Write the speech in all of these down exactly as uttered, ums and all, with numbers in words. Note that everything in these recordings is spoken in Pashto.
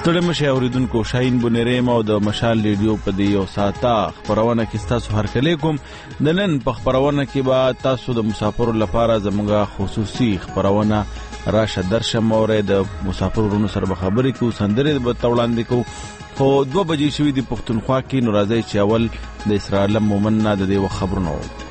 ستړي مشه اوریدونکو، شاهین بونیریم او د مشال ریډیو په دی یو ساعته خبرونه کې تاسو هرکلی کوم. د نن په خبرونه کې به تاسو د مسافرو لپاره زموږه خصوصي خبرونه راشه درشم او د مسافرونو سره خبرې کوو، سندرې به توړاندې کوو. خو دوه بجې شوي د پښتونخوا کې، نو راځئ چې اول د اسرائیل مومن نه د دې وخت خبرونه وو.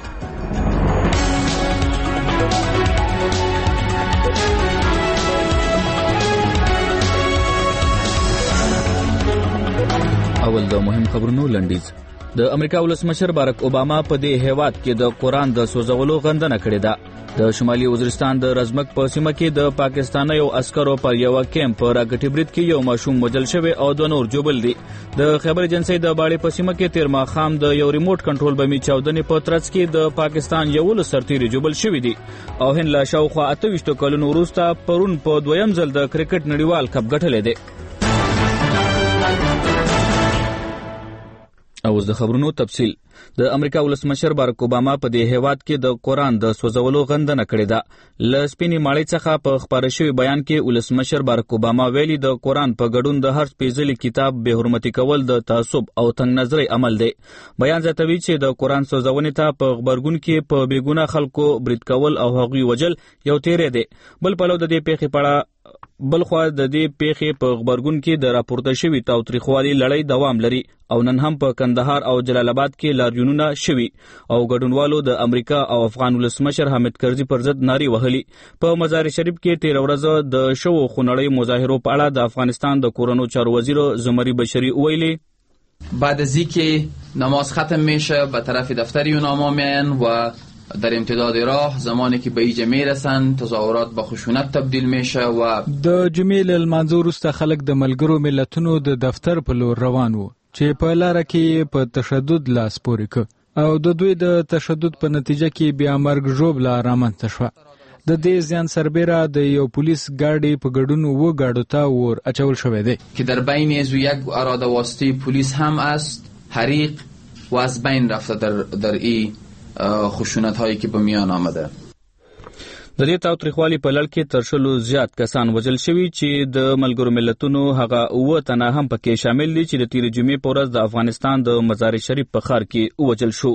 اول د مهم خبرونو لنډیز. د امریکا ولسمشر بارک اوباما په دې هیواد کې د قرآن د سوځولو غندنه کړې ده. د شمالي وزیرستان د رزمک په سیمه کې د پاکستانیو عسکرو پر یو کیمپ په راکټي برید کې یو ماشوم وژل شوی او دوه نور جوبل دي. د خیبر ایجنسی د باړې په سیمه کې تیر ماښام د یو ریموټ کنټرول بمي چاودنې په ترڅ کې د پاکستان یو له سرتیري جوبل شوی دي او هند لا شاوخوا اته ویشت کلونو وروسته پرون په دویم ځل د کرکټ نړیوال کپ ګټلې دی. اوس د خبرونو تفصیل. د امریکا ولسمشر بارک اوباما په دې هیواد کې د قرآن د سوځولو غندنه کړې ده. له سپینې ماڼۍ څخه په خپاره شوي بیان کې ولسمشر بارک اوباما ویلي د قرآن په ګډون د هر سپېڅلي کتاب بې حرمتي کول د تعصب او تنګ نظرۍ عمل دی. بیان زیاتوي چې د قرآن سوځونې ته په غبرګون کې په بېګناه خلکو برید کول او هغوی وجل یو تیری دی. بل پلو د دې پیښې په اړه بلخوا د دې پیښې په خبرګون کې د راپورته شوي تاوتریخوالي لړۍ دوام لري او نن هم په کندهار او جلال آباد کې لاریونونه شوي او ګډونوالو د امریکا او افغان ولسمشر حامد کرزي پر ضد نارې وهلي. په مزار شریف کې تیر ورځ د شوو خونړۍ مظاهرو په اړه د افغانستان د کورونو چارو وزیر زمری بشری ویلي بعد از اینکه نماز ختم میشه به طرف دفتر یوناما میان و در امتداد راه زمانی که به ایجا میرسن تظاهرات به خشونت تبدیل میشه و د جمعې له لمانځه وروسته خلک د ملګرو ملتونو د دفتر په لور روان وو چې په لاره کې په تشدد لاس پورې کړ او د دوی د تشدد په نتیجه کې بیا مرګ ژوبله رامنځته شوه. د دې زیان سربیره د یو پولیس ګاډي په ګډون و ګاډو ته ور اچول شوی دی که در بین از یک اراده واسطه پلیس هم است حریق و از بین رفته در در این خشونت هایی که به میان آمده. د دې تاوتریخوالي په لړ کې تر شلو زیات کسان وژل شوي چې د ملګرو ملتونو هغه اووه تنه هم پکې شامل دي چې د تیرې جمعې په ورځ د افغانستان د مزار شریف په ښار کې ووژل شو.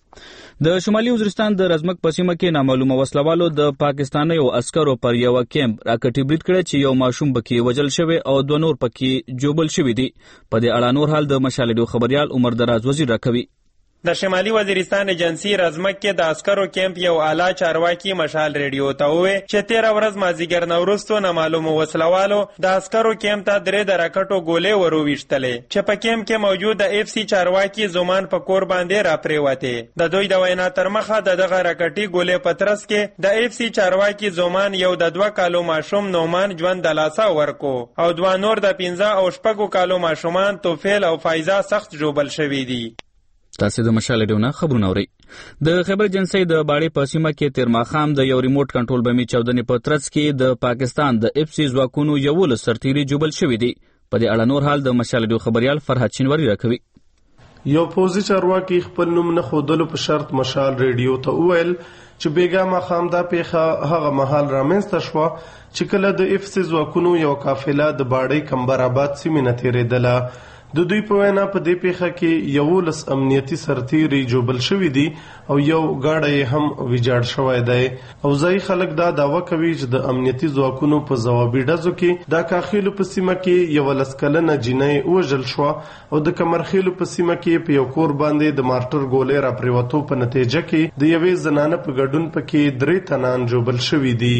د شمالي وزیرستان د رزمک په سیمه کې نامعلومه وسلوالو د پاکستانیو عسکرو پر یو کیمپ راکټي برید کړی چې یو ماشوم پکې وژل شوی او دوه نور پکې جوبل شوي دي. په دې اړه نور حال د مشال ریډیو خبریال عمر دراز وزیر راکوي. د شمالي وزیرستان ایجنسی رزمک کې د عسکرو کیمپ یو اعلی چارواکي مشال ریډیو ته وویل چې تیره ورځ مازدیګر نه وروسته نامعلومو وسلوالو د عسکرو کیمپ ته درې د راکټو ګولۍ وروویشتلې چې په کیمپ کې موجود د اف سی چارواکي زومان په کور باندې راپرېوتې. د دوی د وینا تر مخه د دغه راکټي ګولۍ په ترڅ کې د اف سی چارواکي زومان یو د دوه کالو ماشوم نومان ژوند د لاسه ورکو او دوه نور د پنځه او شپږو کالو ماشومان توفیل او فایزه سخت جوبل شوي دي. تاسو د مشال ریډیو خبرونه اورئ. د خیبر ایجنسی د باړې په سیمه کې تیر ماښام د یو ریموټ کنټرول بمي چاودنې په ترڅ کې د پاکستان د اف سی ځواکونو یو له سرتیري جوبل شوي دي. په دې اړه نور حال د مشال ریډیو خبریال فرحت شینواری راکوي. یو پوزي چارواکي خپل نوم نه ښودلو په شرط مشال ریډیو ته وویل چې بیګا ماښام دا پیښه هغه مهال رامنځته شوه چې کله د اف سی ځواکونو یو قافله د باړې کمبر آباد سیمې نه تېرېدله. د دوی په وینا په دې پیښه کې یولس امنیتي سرتیري جوبل شوي دي او یو ګاډی هم ویجاړ شوی دی او ځایي خلک دا دعوه کوي چې د امنیتي ځواکونو په ځوابي ډزو کې د کاخیلو په سیمه کې یو لس کلنه جینۍ وژل شوه او د کمرخیلو په سیمه کې په یو کور باندې د مارټر ګولۍ راپرېوتو په نتیجه کې د یوې زنانه په ګډون پکې درې تنان جوبل شوي دي.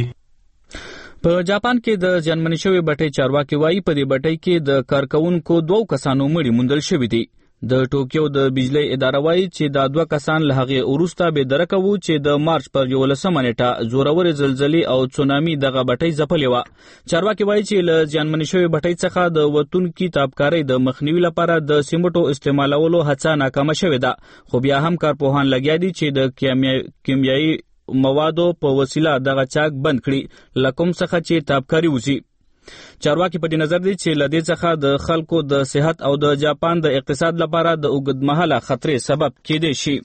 په جاپان کې د زیانمنې شوې بټۍ چارواکي وایي په دې بټۍ کې د کارکوونکو دوو کسانو مړي موندل شوي دي. د ټوکیو د بجلی اداره وایي چې دا دوه کسان له هغې وروسته بېدرکه وو چې د مارچ پر یولسمه نیټه زورورې زلزلې او تسونامي دغه بټۍ ځپلې وه. چارواکي وایي چې له زیانمنې شوې بټۍ څخه د وتونکي تابکارۍ د مخنیوي لپاره د سیمټو استعمالولو هڅه ناکامه شوې ده، خو بیا هم کارپوهان لګیا دي چې د کیمیاوي موادو په وسیله دغه چاک بند کړي لکم څخه چې تابکاری وزي. چارواکي په دې نظر دي چې له دې څخه د خلکو د صحت او د جاپان د اقتصاد لپاره د اوږدمهاله خطرې سبب کېدای شي.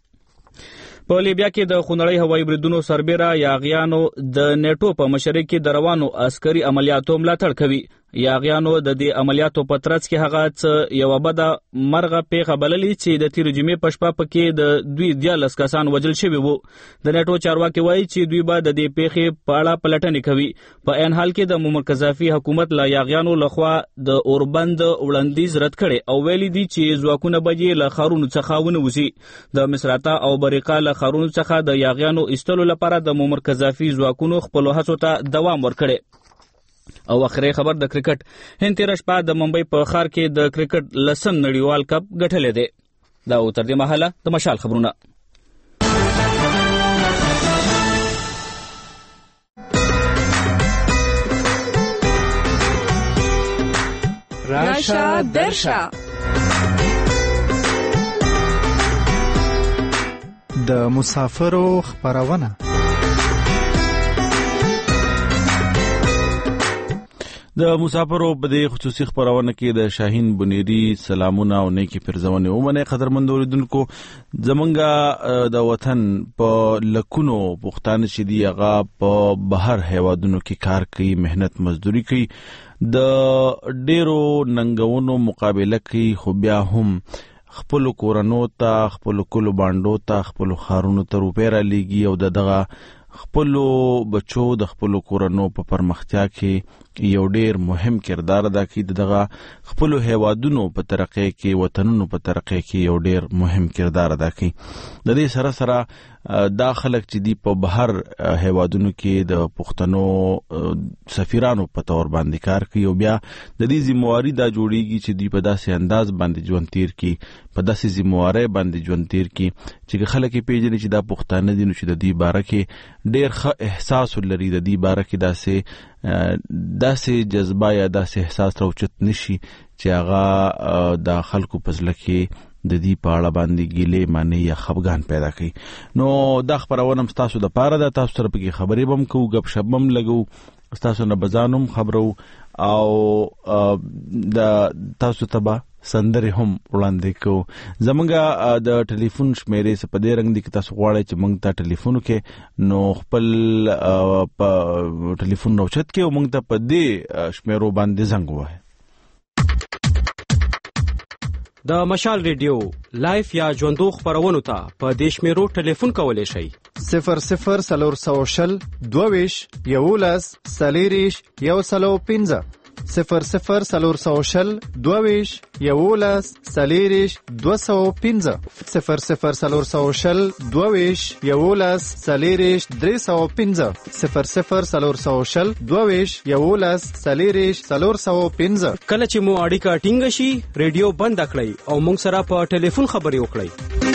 په لیبیا کې د خونړۍ هوایي بریدونو سربیره یاغیانو د نیټو په مشرۍ کې د روانو عسکري عملیاتو ملاتړ کوي. یاغیانو د دې عملیاتو په ترڅ کې هغه څه یو بده مرغه پیښه بللې چې د تیر جمعې په شپه پکې د دوی دیارلس کسان وژل شوي وو. د نیټو چارواکي وایي چې دوی به د دې پیښې په اړه پلټنې کوي. په عین حال کې د مومر قذافي حکومت له یاغیانو لخوا د اوربند وړاندیز رد کړي او ویلي دي چې ځواکونه به یې له ښارونو څخه ونوځي. د مصراته او بریقا له ښارونو څخه د یاغیانو ایستلو لپاره د مومر قذافي ځواکونو خپلو هڅو ته دوام ورکړي. او اخري خبر د کرکټ هند تیر شپه د ممبئی په ښار کې د کرکټ لسم نړیوال کپ ګټلې دی. دا تر دې مهاله د مشال خبرونه. راشه درشه د مسافرو خبرونه. د مسافرو په دې خصوصي خبرونه کې د شاهین بنيري سلامونه او نیکی پرځونه ومنه. قدرمن اوریدونکو، زمونږه د وطن په لکونو پښتانه چې دی هغه په بهر هیوادونو کې کار کوي، مهنت مزدوري کوي، د ډیرو ننګونو مقابله کوي، خو بیا هم خپل کورونو ته، خپل کلو باندو ته، خپل خارونو ته روپې را لیږي او دغه خپل بچو د خپل کورونو په پرمختیا کې یو ډیر مهم کردار ادا کوي. دغه خپل هیوادونو په ترقۍ کې، وطنونو په ترقۍ کې یو ډیر مهم کردار ادا کوي. د دې سره سره دا خلک چې دی په بهر هیوادونو کې د پښتنو سفیرانو په تور باندې کار کوي او بیا د دې ذمہواری دا جوړیږي چې دی په داسې انداز باندې ژوند تیر کی، په داسې ذمہواری باندې ژوند تیر کی چې خلک پیژني چې دا پښتانه دي، نو چې د دې باره کې ډیر ښه احساس لري، د دې باره کې داسې داسې جذبه یا داسې احساس راوچت نشي چې هغه د خلکو په ځل کې د دې په اړه باندې ګیلې معنی یا خفګان پیدا کوي. نو دا خبرونه هم تاسو د پاره ده، تاسو سره پکې خبرې بم کوو، غب شپ بم لګو، تاسو نه بزانم خبرو او د تاسو ته سندره هم وړاندې کوو. زمونږه د ټلیفون شمیرې څخه په دې رنګ دي چې تاسو غواړئ چې موږ ته ټلیفون وکړئ، نو خپل په ټلیفون راوچت کې او موږ ته په دې شمیرو باندې زنګ ووهئ. د مشال ریډیو لایف یا ژوندو خبرونو ته په دې شمیرو ټلیفون کولی شئ: صفر صفر سلور سو شل دوویش یولس سلیریش یو سلو پنځه صفر صفر سلور سو شل دوویش یولس سلیریش دو سو پنځه صفر صفر سلور سو شل دوویش یولس سلیریش درې سو پنځه صفر صفر سلور سو شل دوویش یولس سلیریش څلور سو پنځه. کله چې مو اړیکه ټینګه شي ریډیو بند کړئ او موږ سره په ټلیفون خبرې وکړئ.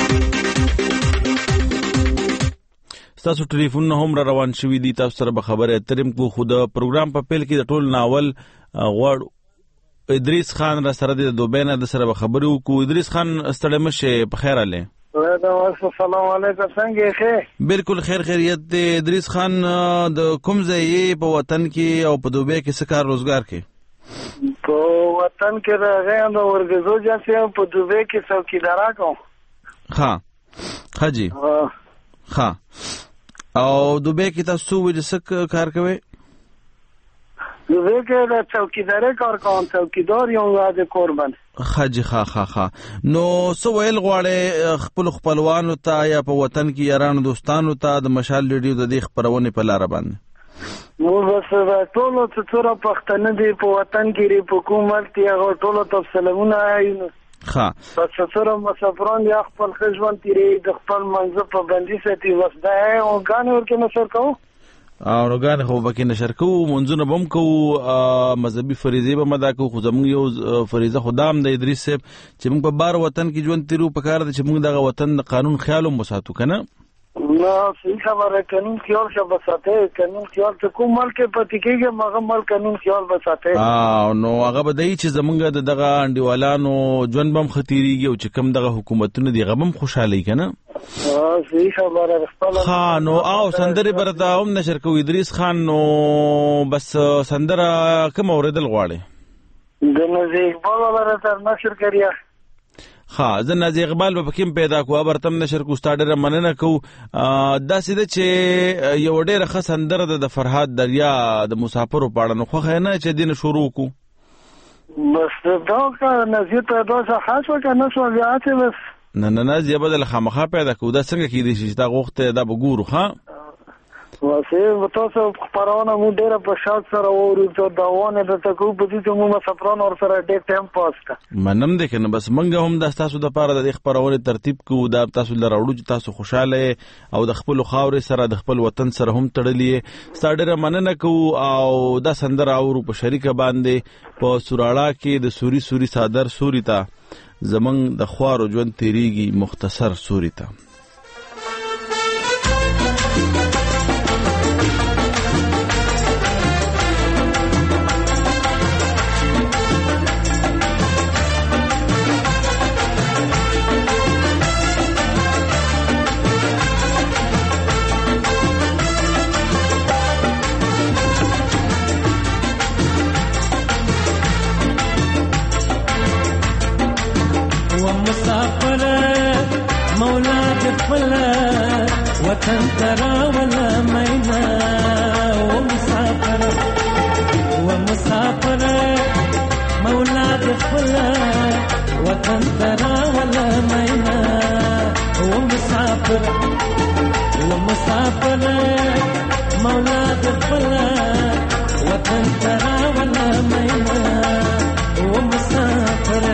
تاسو ټلیفون هم را روان شوي دي، تاسو سره به خبرې اترې کو. خو د پروګرام په پیل کې د ټول ناول غوړ ادریس خان را سره د دوبینه د سره به خبرې وکړو. ادریس خان ستړی مشه، په خیر اله؟ السلام علیکم، څنګه ښه؟ بالکل خیر خیریت دی. ادریس خان د کوم ځای په وطن کې او په دوبۍ کې څه کار روزګار کوي؟ په وطن کې راغی نو ورګزو جاسي، په دوبۍ کې څوکیدارا کوم. ها حاجی ها او دوبۍ کې تاسو ولې څه کار کوئ؟ دوبۍ کې د څوکیدارۍ کار کوم، څوکیدار یم د کوربند. حاجی ها ها ها نو څه ویل غواړئ خپل خپلوانو ته یا په وطن کې یارانو دوستانو ته د مشال ریډیو د دې خبرونې په لاره باندې؟ نو بس ټولو څه څوره پښتانه دي په وطن کې په حکومت کې هغه ټولو ته سلامونه وایم. ها بس څوره مسافران یا خپل خجوان تیری د خپل منځ په بندي ساتي وسدا او غان ورکه نشر کوو او روغان خو بکې نشر کوو، منځونه بم کوو، مذهبي فریضه به مدا کوو. خو زموږ یو فریضه خدام د ادریس صاحب چې موږ په بار وطن کې ژوند تیرو په کار د چې موږ دغه وطن د قانون خیال هم وساتو کنه. نو صحیح خبره، قانون خیال شه بساته، قانون خیال ته کوم ملک پاتې کېږي مغه ملک قانون خیال بساته. اه نو هغه بدای چې زمونږ د دغه انډیوالانو ژوند بم خطرېږي او چې کوم دغه حکومتونه دی غبم خوشاله کنه. اه صحیح خبره خپل. ها نو او سندره برته هم نشر کوو ادریس خان. نو بس سندره کوم اوریدل غواړي؟ د نزی اقبال ولا تر نشر کړیا. ها زه نازي اقبال په کوم پیدا کو ابرتم نشر کو ستاډر مننه کو. دا سیده چې یو ډېر خاص اندر د فرهاد دریا د مسافرو پاړه نو خو نه چې دین شروع کو. بس دا کا نزیه پیدا شه خاص وکنه شو بیاته بس نه نه نه زیبه د خامخا پیدا کو دا څنګه کیدی شي دا غوخته دا بګورو ها واسه تاسو خبرونه مو ډیره په شاعت سره ووري چې دا ونه د تکو په دې چې مو سفرون اور سره ډېر ټایم پاس کا منم دې کنه بس منګه هم د تاسو د پاره د خبرونه ترتیب کو دا تاسو لراوړو چې تاسو خوشاله او د خپل خاورې سره د خپل وطن سره هم تړلې ستاډره مننه کو او دا سندر او په شریکه باندې په سوراړه کې د سوري سوري صادر سوري تا زمنګ د خوارو ژوند تیریږي مختصر سوري تا وطن ترى ولا مينا ومسافر ومسافر مولاد خلا وطن ترى ولا مينا ومسافر ومسافر مولاد خلا وطن ترى ولا مينا ومسافر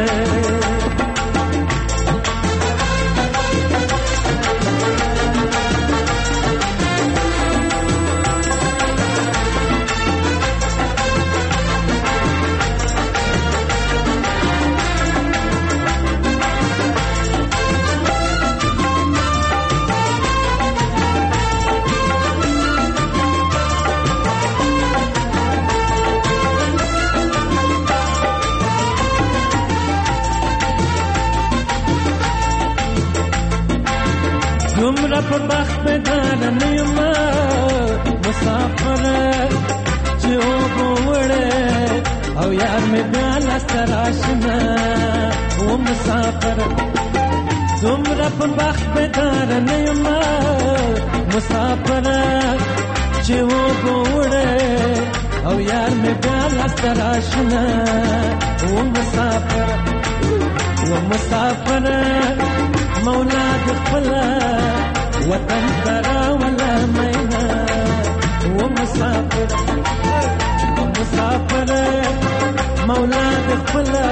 دومره په بخت بدانه نیمه مسافر چې وګوره او یار مې بیا لاسته راشنه و مسافر دومره په بخت بدانه نیمه مسافر چې وګوره او یار مې بیا لاسته راشنه و مسافر و مسافر مولاد خلا وطن ترى ولا مينا ومسافر ومسافر مولاد خلا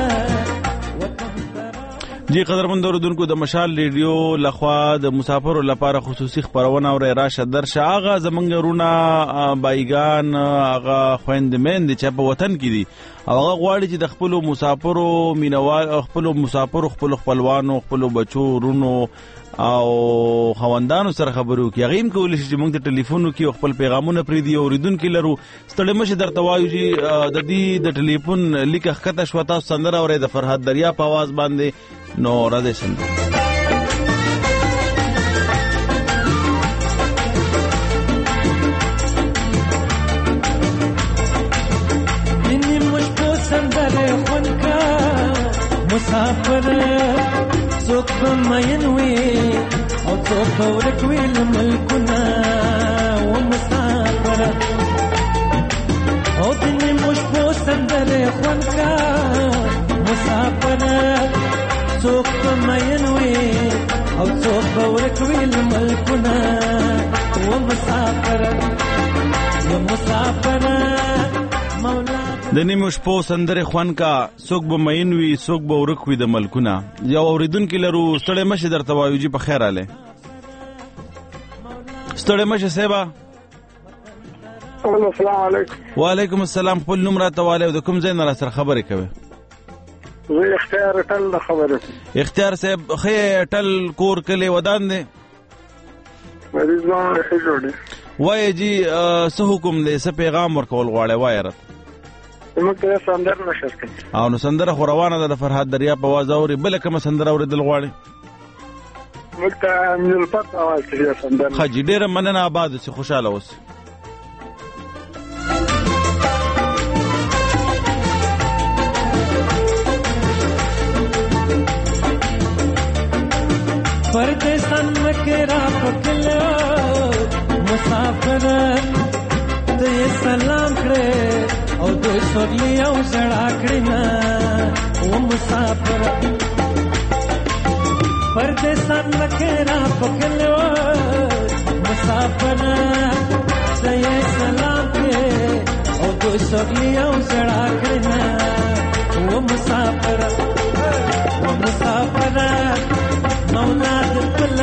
جی قدرمن اوردونکو د مشال ریډیو لخوا د مسافرو لپاره خصوصي خبرونه او راشه درشه اغه زمنګ رونه بایگان اغه خويندمن دي چې په وطن کې دي او هغه غواړي چې د خپل مسافرو مینوال خپل مسافرو خپل خپلوانو خپل بچو رونو او خوندانو سره خبرو کې غیم کول شي چې موږ د ټلیفون کې خپل پیغامونه پری دی اوریدونکو لرو ستړي مشه درته وایو چې د دې د ټلیفون لیک خطه شو تاسو سندره اورې د فرحت دریا په आवाज باندې نو را دې سند مسافر څوک مین وي او څوک ورکوي ملکونه و مسافر او دني مش په سندره خونکا مسافر څوک مین وي او څوک ورکوي ملکونه و مسافر و مسافر مولا د نیمو شپو سندره خوان کا څوک به مین وي څوک به ورک وي د ملکونه یو اوریدونکو لرو ستړي مشه درته وایو چې په خیر اله ستړي مشه سیبا السلام علیکم وعلیکم السلام خپل نوم راته والو د کوم ځای نه را سره خبرې کوي زه اختیار ټل خبره اختیار صاحب خې ټل کور کله ودان دي مریض ما جوړي وای جی څه حکم دې څه پیغام ورکول غواړي وای رات موږ ته سندره نشر کړي او نو سندره خو روانه ده د فرحات دریا په आवाज اوري بل کوم سندره اوریدل غواړي موږ ته مل پات आवाज کړي سندره خاجي ډیره مننه آباد سي خوشاله اوس پردیسان مکرا پکلو مسافر ته سلام کړه او دوی سوګلی او زړه کړنا و مسافر پردیسان مکرا پکلو مسافر سې سلام کې او دوی سوګلی او زړه کړنا و مسافر و مسافر مولا دل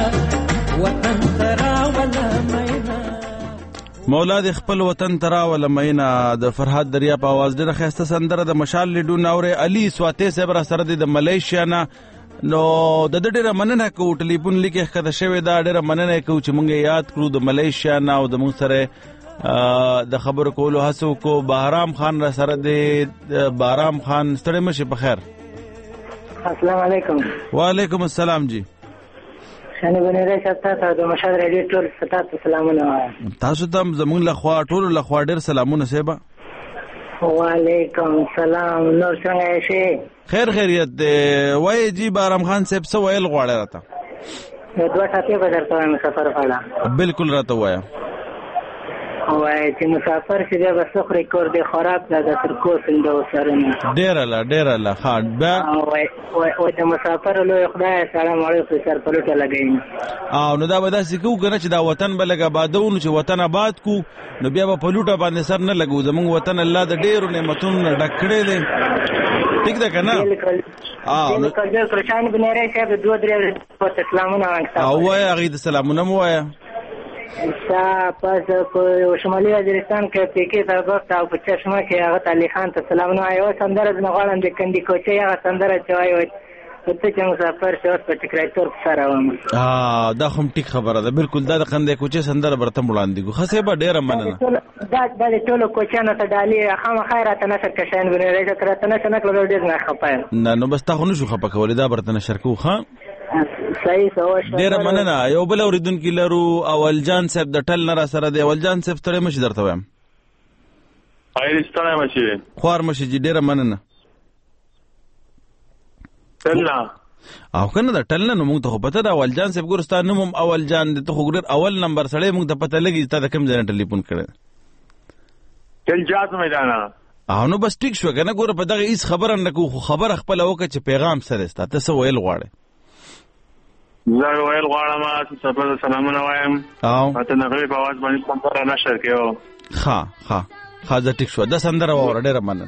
وطن ترا ولا مینا مولا د خپل وطن ترا ول مینا د فرحات دریا په आवाज ډیره خسته سندره د مشال لیډو ناوره علي سواته صاحب را سره د ملیشیا نه نو د ډیره مننه کو ټلیفون لیکه خده شوی دا ډیره مننه کو چې مونږ یاد کړو د ملیشیا نه او د مونږ سره د خبر کولو هڅو کو بهرام خان را سره د بهرام خان ستړي مشه په خیر السلام علیکم وعلیکم السلام جی شنه بنره شتا ته د مشال ریډیو ټول ستاسو سلامونه تاسو ته زمونږ لخوا ټول لخوا ډیر سلامونه سیبا وعلیکم السلام نور څنګه شي خیر خیریت وای جی بهرام خان صاحب سو ویل غواړی راته یو دوه ټاپې به درته وایم سفر پاله بالکل راته وایا وای چې مسافر چې بیا به څوک ریکورډ دی خراب ده د ترکو سنده وسرنه ډېره لا ډېره لا ښه بیا وای وای د مسافر لوی خدای سلام علیکم سر پلوټه لګین او نو دا به داسې کوو که نه چې دا وطن به لږ آبادو نو چې وطن آباد کو نو بیا به پلوټه باندې سر نه لګو زمونږ وطن الله د ډېرو نعمتونو نه ډک کړی دی ٹھیک ده که نه بالکل بالکل شان بنیری صاحب دوه درې سلامونه وایم او وایه هغې د سلامونه مو وایه شا پس په شمالي وزیرستان کې پیکې ته وخت او په چشمه کې هغه علي خان ته سلامونه وایو سندره د غواړم د کندي کوچې هغه سندره چې وایو ته چې مسافر شوس په ټیکرایټور سره وم ا دا هم ټیک خبره ده بالکل دا د کندي کوچې سندره برته وړاندې کو خسه به ډیره مننه دا د ټولو کوچانو ته ډالي خامہ خیرات نشر کښین بنه راځه تر ته نشه نکړو ډیر نه خپایم نه نو بس تا خو نشو خپه کولې دا برته نشر کو ښا صحیح سوش ډیره مننه یو بل اوریدونکو لرو اول جان صاحب د ټل نه را سره دی اول جان صاحب تړې مشي درته وایم خیرستانه مشي خوار مشي جی ډیره مننه تلنا او کنه دا ټل نه موږ ته خو پته دا اول جان صاحب ګورستان نوم اول جان د ته خو ګور اول نمبر سره موږ ته پته لګی تا د کوم ځای ټلیفون کړه تل جات میدانا او نو بس ټیک شو کنه ګور په دغه هیڅ خبره نه کو خبر خپل وکړه چې پیغام سره ستا ته سو ویل غواړي زه ویل غواړم چې سفر سلامونه وایم او ته نغوی په आवाज باندې سندره نشر کېو ها ها ها دا ټیک شو دا سندره وره ډیره مننه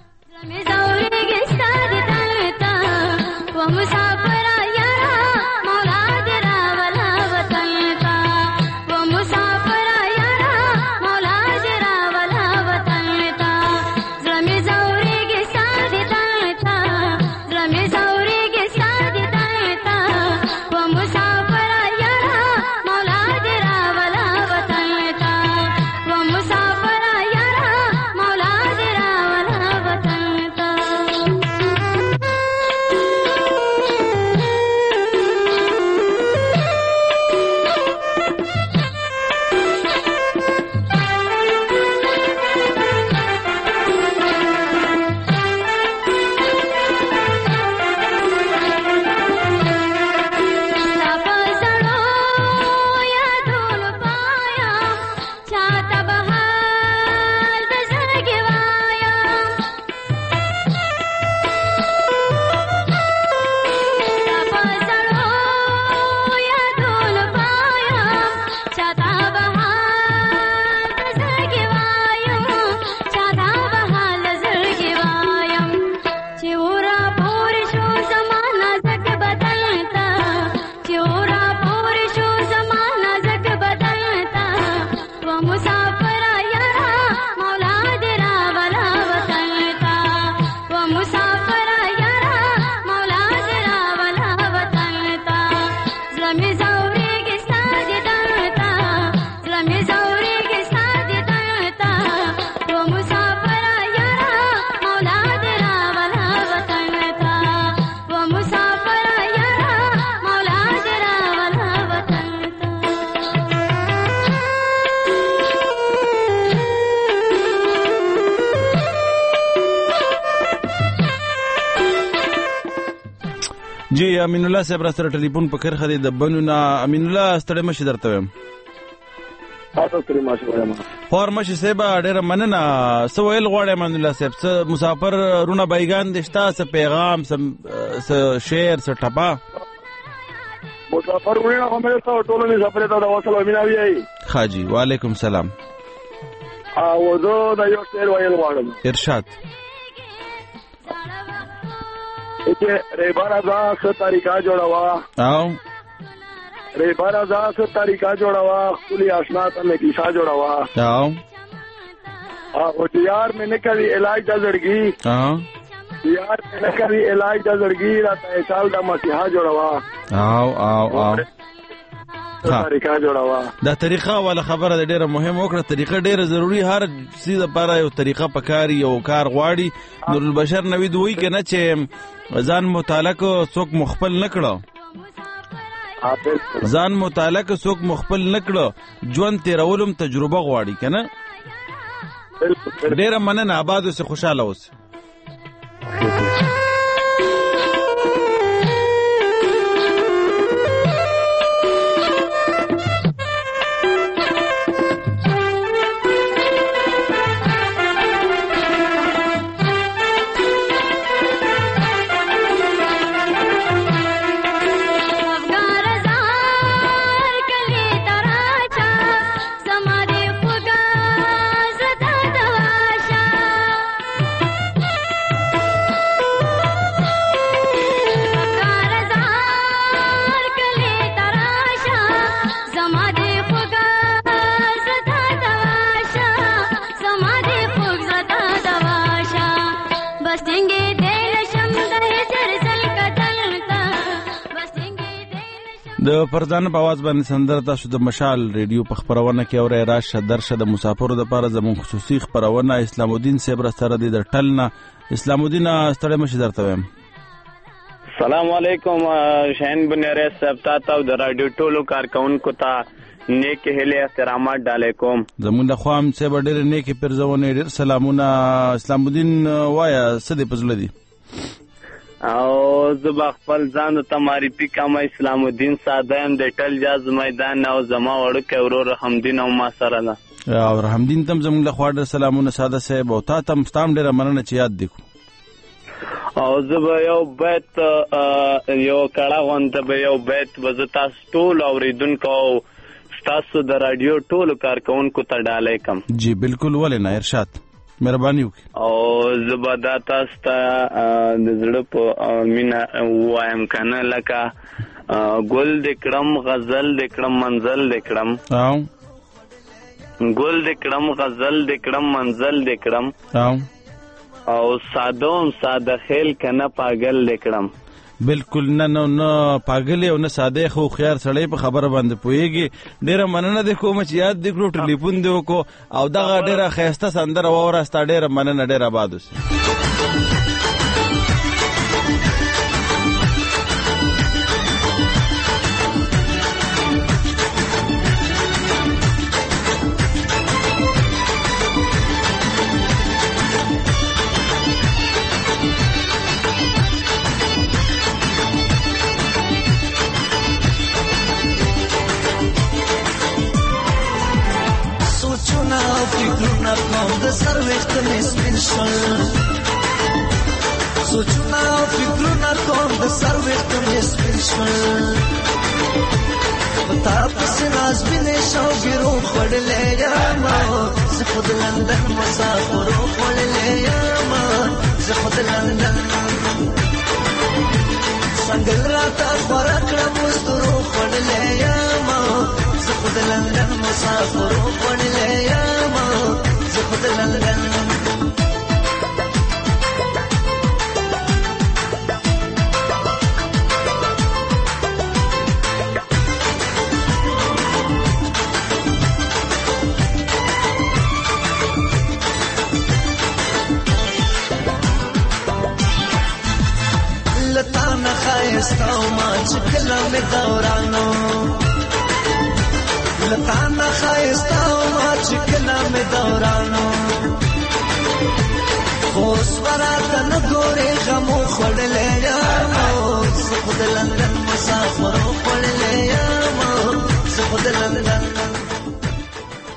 جی امین الله صاحب را سره ټلیفون په کرخه دی د بنونه امین الله ستړي مشه درته ویم تاسو سره ماشوم فورمشي صاحب ډېر مننه. سو ویل غواړم من الله صاحب څه مسافر رونه بایگان دشتا څه پیغام څه شعر څه ټپا مسافر ونه کومه څه ټولو نه سفر ته د وصل ومینا وی حاجی وعلیکم سلام. او زه د یو شعر ویل غواړم. ارشاد. چې ریبار ازا څه طریقہ جوړوا او ریبار ازا څه طریقہ جوړوا خپل آشنا ته مې کیسه جوړوا او او چې یار مې نه کوي علاج د زړګي ها یار مې نه کوي علاج د زړګي راته سال د مسیحا جوړوا او او او طریقہ جوړوا. دا طریقہ ولا خبره ډیره مهمه وکړه. طریقہ ډیره ضروری، هر څه لپاره یو طریقہ پکاري یو کار غواړي. نور البشر نوی دوی کنه چې ځان متعلق څوک مخبل نکړو ځان متعلق څوک مخبل نکړو ژوند تیرولم تجربه غواړي کنه. ډیره مننه. آباد اوسه، خوشاله اوسه. د پردان په आवाज باندې سندره تاسو د مشال ریډیو په خبرونه کې اورئ. راشه درشه د مسافرو د لپاره زموږ خصوصي خبرونه اسلام الدین صاحب سره د ټلنا. اسلام الدین ستړي مشه درته وایم. السلام علیکم شاهین بنیاره صاحب تاسو د رادیو ټولو کارکونکو ته نیک هله احترامات علیکم. زمونږ د خوام صاحب ډېر نیک پرځونه ډېر سلامونه. اسلام الدین وایا څه دې پزله دي؟ او زبا خپل ځان ته معرفي کوم. اسلام الدین سادهیم د ټل جاز میدان او زما وړکه ورور رحمدین او ما سره ده. او رحمدین تم زموږ له خواړه سلامونه ساده صاحب او تا تم ستام ډېر مننه چې یاد دیکو. او زبا یو بیت یو کړه غونډه به یو بیت وزتا ټول اوریدونکو تاسو د رادیو ټولو کارکونکو ته ډالې کم. جی بالکل ولې نه ارشاد مهرباني وکړئ. او زبدا تاسو ته د زړه په مینا وایم کنه لکه ګل د کړم غزل د کړم منزل د کړم او ګل د کړم غزل د کړم منزل د کړم او او سادوم ساده خیل کنه پاگل د کړم. بالکل نه نه نه پاگل او نه ساده خو خيار سړی په خبره باندې پويږي. ډیره مننه د کوم چې یاد د کړو ټلیفون دی وکړو او دغه ډیره خيسته سندره وورستا. ډیره مننه. ډیره آباد اوسه. سوچنا فکرونه کوم د سر وخت مې سپین شول پتا پس ناز بینې شو ګرو خړلې یم زه خود لندن مسافر خړلې یم زه خود لندن څنګه راته ورکړه مسترو خړلې یم زه خود لندن مسافر خړلې یم زه خود لندن. خایستاو ما چکلا می دورانو لطانا خایستاو ما چکلا می دورانو خوص براتا نگوری غمو خوڑلے یامو زخود لندن مسافرو خوڑلے یامو زخود لندن.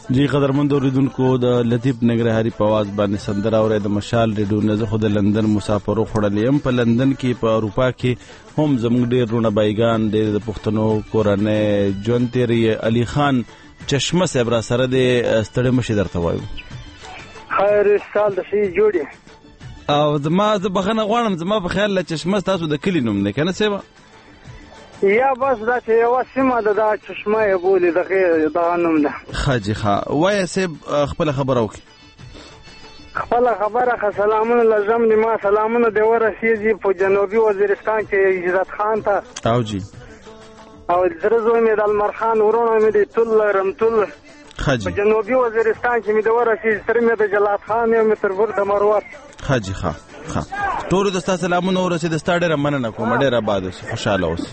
جی قدرمند اوریدونکو د لطیف ننګرهاري په आवाज باندې سندره اورئ د مشال ریډیو نه. زه خو د لندن مسافرو خوړلی یم. په لندن کې په اروپا کې هم زموږ ډېر رونه بایګان ډېر د پښتنو کورنۍ ژوند تېري. علي خان چشمه صاحب را سره د ستړی مشي درته وایو. خیر سال د شي جوړي او زما زه بخښنه غواړم، زما په خیال له چشمه ستاسو د کلي نوم دی که نه صاحبه؟ یا بس دا چې یوه سیمه ده دا چشمه یې بولي دغې دغه نوم ده. ښه جي ښه وایه صاحب خپله خبره وکړي. خپله خبره ښه سلامونه لازم دي. ما سلامونه دې ورسېږي په جنوبي وزیرستان کې عزت خان ته او جي او زره زوی مې د المر خان ورونه مې د تل رمتل په جنوبي وزیرستان کې مې د ورسېږي سره مې د جلات خان یو مې تر بر د مروت. ښه جي ښه ښه ټولو د ستا سلامونه ورسېد. ستا ډېره مننه کوم، ډېر آباد اوسې، خوشحاله اوسې.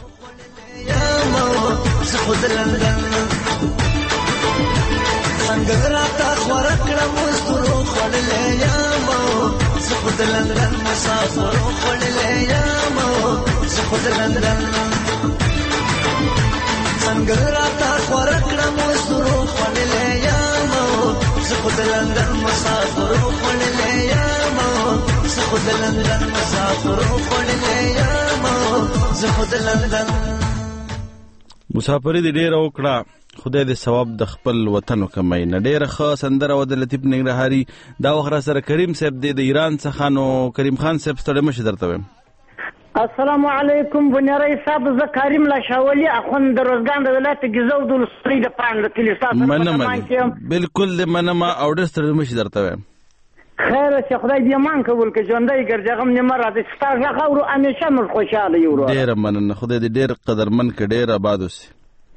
زه خو د لندن څنګه راته خوره کړه مزدورو خوړلی یم. زه خو د لندن مسافرو خوړلی یم. زه خو د لندن څنګه راته خوره کړه مزدورو خوړلی یم. زه خو د لندن مسافرو خوړلی یم. زه خو د لندن مسافرو خوړلی یم. زه خو د لندن مسافري دې ډېره وکړه، خدای دې ثواب د خپل وطن وکمئ. نه ډېره ښه سندره وه د لطیف ننګرهاري. دا وخت را سره کریم صاحب دی د ایران څخه. نو کریم خان صاحب ستړی مشي درته وایم. السلام علیکم بنیاری صاحب، زه کریم لاشاولي اخوند د روزګان د ولایت ګیزو د ولسوالۍ د پاڼ د کلي ستاسو مننه بلکل دې مننه او ډېر ستړی مشي درته وایم. خیر چې خدای دې امان قبول کړي، ژوندی ګرځې غم نه مراد ستا غږ اورو همیشه موږ خوشحاله یو. ډېره مننه، خدای دې ډېر قدرمن کړي، ډېر آباد اوسې.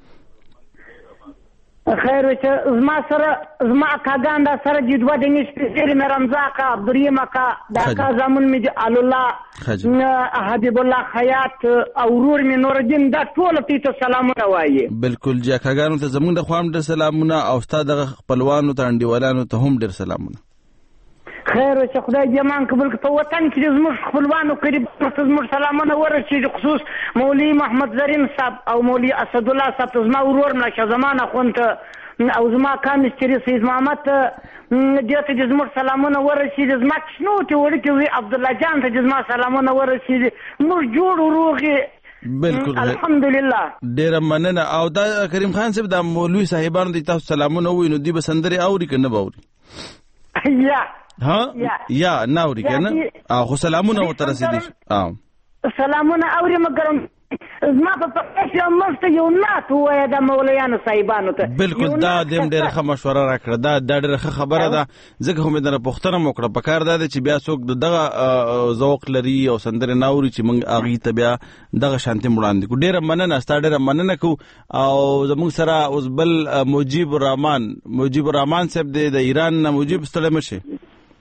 خیر چې زما سره زما اکاګان دا سره دي دوه دنګې سپېڅلې مې رمضا اکا، عبدالرحیم اکا، د اکا زامن مې دي الله حبیب الله خیاط او ورور مې نورالدین، دا ټوله دوی ته سلامونه وایي. بلکل جي اکاګانو ته زموږ د خوا هم ډېر سلامونه او ستا دغه خپلوانو ته انډیوالانو ته هم ډېر سلامونه. خیر چې خدای دې امان قبول کړي. په وطن کې زموږ خپلوانو قریب ته زموږ سلامونه ورسېږي، خصوص مولوي محمد زرین صاحب او مولوي اسدالله صاحب ته، زما ورور ملا زمان اخوند ته او زما کامستري سید محمد ته، دې ته دې زموږ سلامونه ورسېږي. زما کشنو ته وړکې وي عبدالله جان ته دې زما سلامونه ورسېږي. موږ جوړ وروغې بالکل الحمدلله. ډېره مننه. او دا کریم خان صاحب دا مولوي صاحبانو ته تاسو سلامونه ووایي، نو دوی به سندرې اوري که نه به اوري؟ یا ها یا نه اوري که نه؟ خو سلامونه ورته رسېدي. سلامونه اوري مګر زما په پښتو کې مفته یو نعت ووایه د مولویانو صاحبانو ته. بلکل دا دې هم ډېره ښه مشوره راکړه. دا دا ډېره ښه خبره ده، ځکه خو مې درنه پوښتنه مو وکړه. په کار دا دی چې بیا څوک د دغه ذوق لري او سندرې نه اوري چې موږ هغې ته بیا دغه شانتې وړاندې کړو. ډېره مننه، ستا ډېره مننه کوو. او زموږ سره اوس بل مجیب الرحمان مجیب الرحمان صاحب دی د ایران نه. مجیب ستړی مه شې.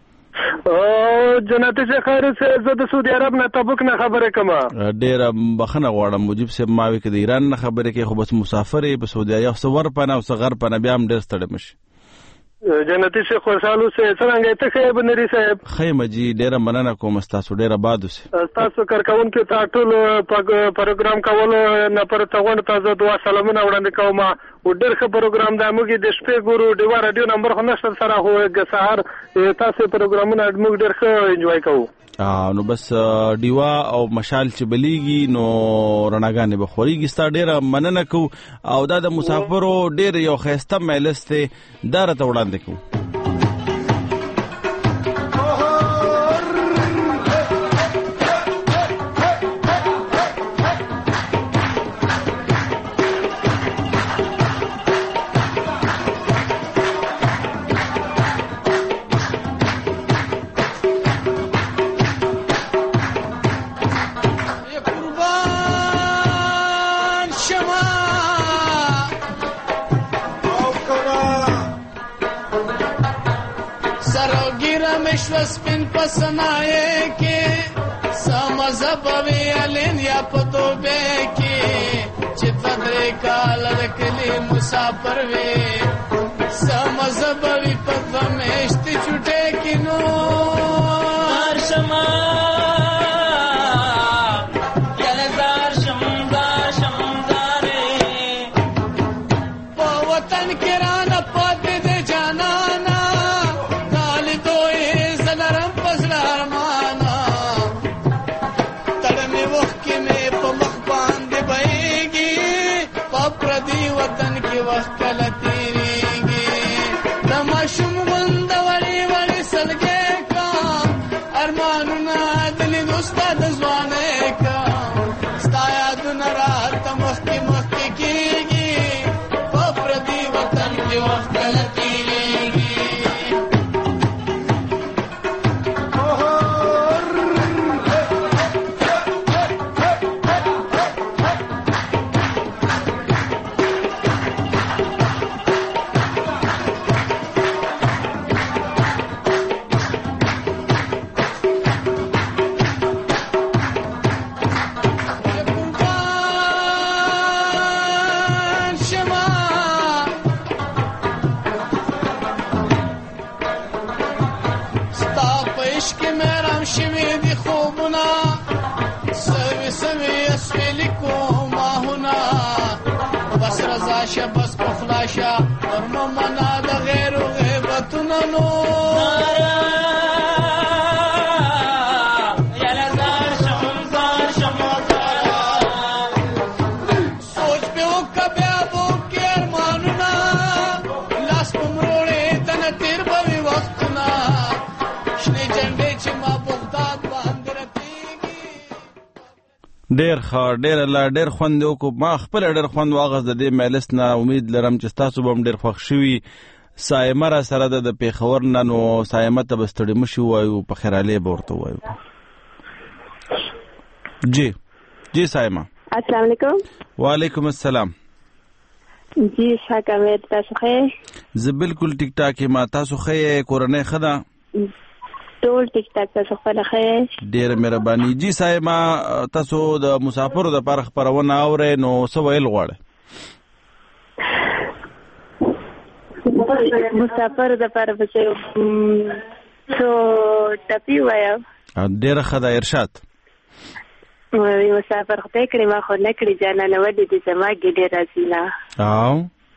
جناتي شیخ خیر صاحب، زه د سعودي عرب نه تبوک نه خبرې کوم. ډېره بخښنه غواړم مجیب صاحب، ما وی که د ایران نه خبرې کوي، خو بس مسافر یې په سعودي عرب، څه ور پنه او څه غر پنه، بیا هم ډېر ستړی مه شي. جناتي شیخ خوشحال اوسئ. څرنګه ته ښه یې بنري صاحب؟ ښه یم جي، ډېره مننه کوم، ستاسو ډېر آباد اوسئ. ستاسو کارکوونکو ته ټول پروګرام کولو نه پرته غونډ ته زه دعا سلامونه وړاندې کوم. او ډېر ښه پروګرام دی. موږ د شپې ګورو، ډیوا راډیو نمبر خو نشته سره، خو سهار تاسو پروګرامونه موږ ډېر ښه انجوای کوو. نو بس ډیوا او مشال چې بلیږي نو رڼاګانې به خورېږي. ستا ډېره مننه کوو. او دا د مسافرو ډېر یو ښایسته مجلس دی، دا راته وړاندې کوو. سپین پسنائے کے سمزبوی علین یا پتوبے کی چتدرے کا لڑکلی مسافر وے سمزبوی پتومیشت چھوٹے کنو شما یلدار شمدار شمدارے پا وطن کران پا دے دے جا ستا د ځوانۍ کوم ستا یادونه راته مخکې مخکې کېږي په پردي وطن کې وخت کله تېرېږي بس پخلاشا ورمو منا د غیرو غیبتونه نو یلزار شمزار شمزار سوچ په وکا بیا بو کې ارمانونه لاس په مروړې تن تیر به وختونه شنه جنډې چې ما بغداد باندې راتېږي ډېر ښه ډېر الله ډېر خوند وکړو ما خپل ډېر خوند واغست د دې مجلس نه امید لرم چې تاسو به هم ډېر خوښ شوي سایمه را سره ده د پېښور نه نو سایمه ته به ستړي مشي ووایو په خیرالۍ به ورته ووایو جی جی سایمه السلام علیکم وعلیکم السلام جی ښه کوې تاسو ښه زه بالکل ټیک ټاک یم تاسو ښه یې کورنۍ ښه ده ټول ټیک ټاک تاسو خپل ښه ډېره مهرباني جی سایمه تاسو د مسافرو دپاره خپرونه اورئ نو څه ویل غواړئ مسافرو دپاره به څه څو ټپي ووایم ډېره ښه ده ارشاد مسافر خدای کړي ما خو نه کړي جانانه ولې دې زما ګیډې راځي نه او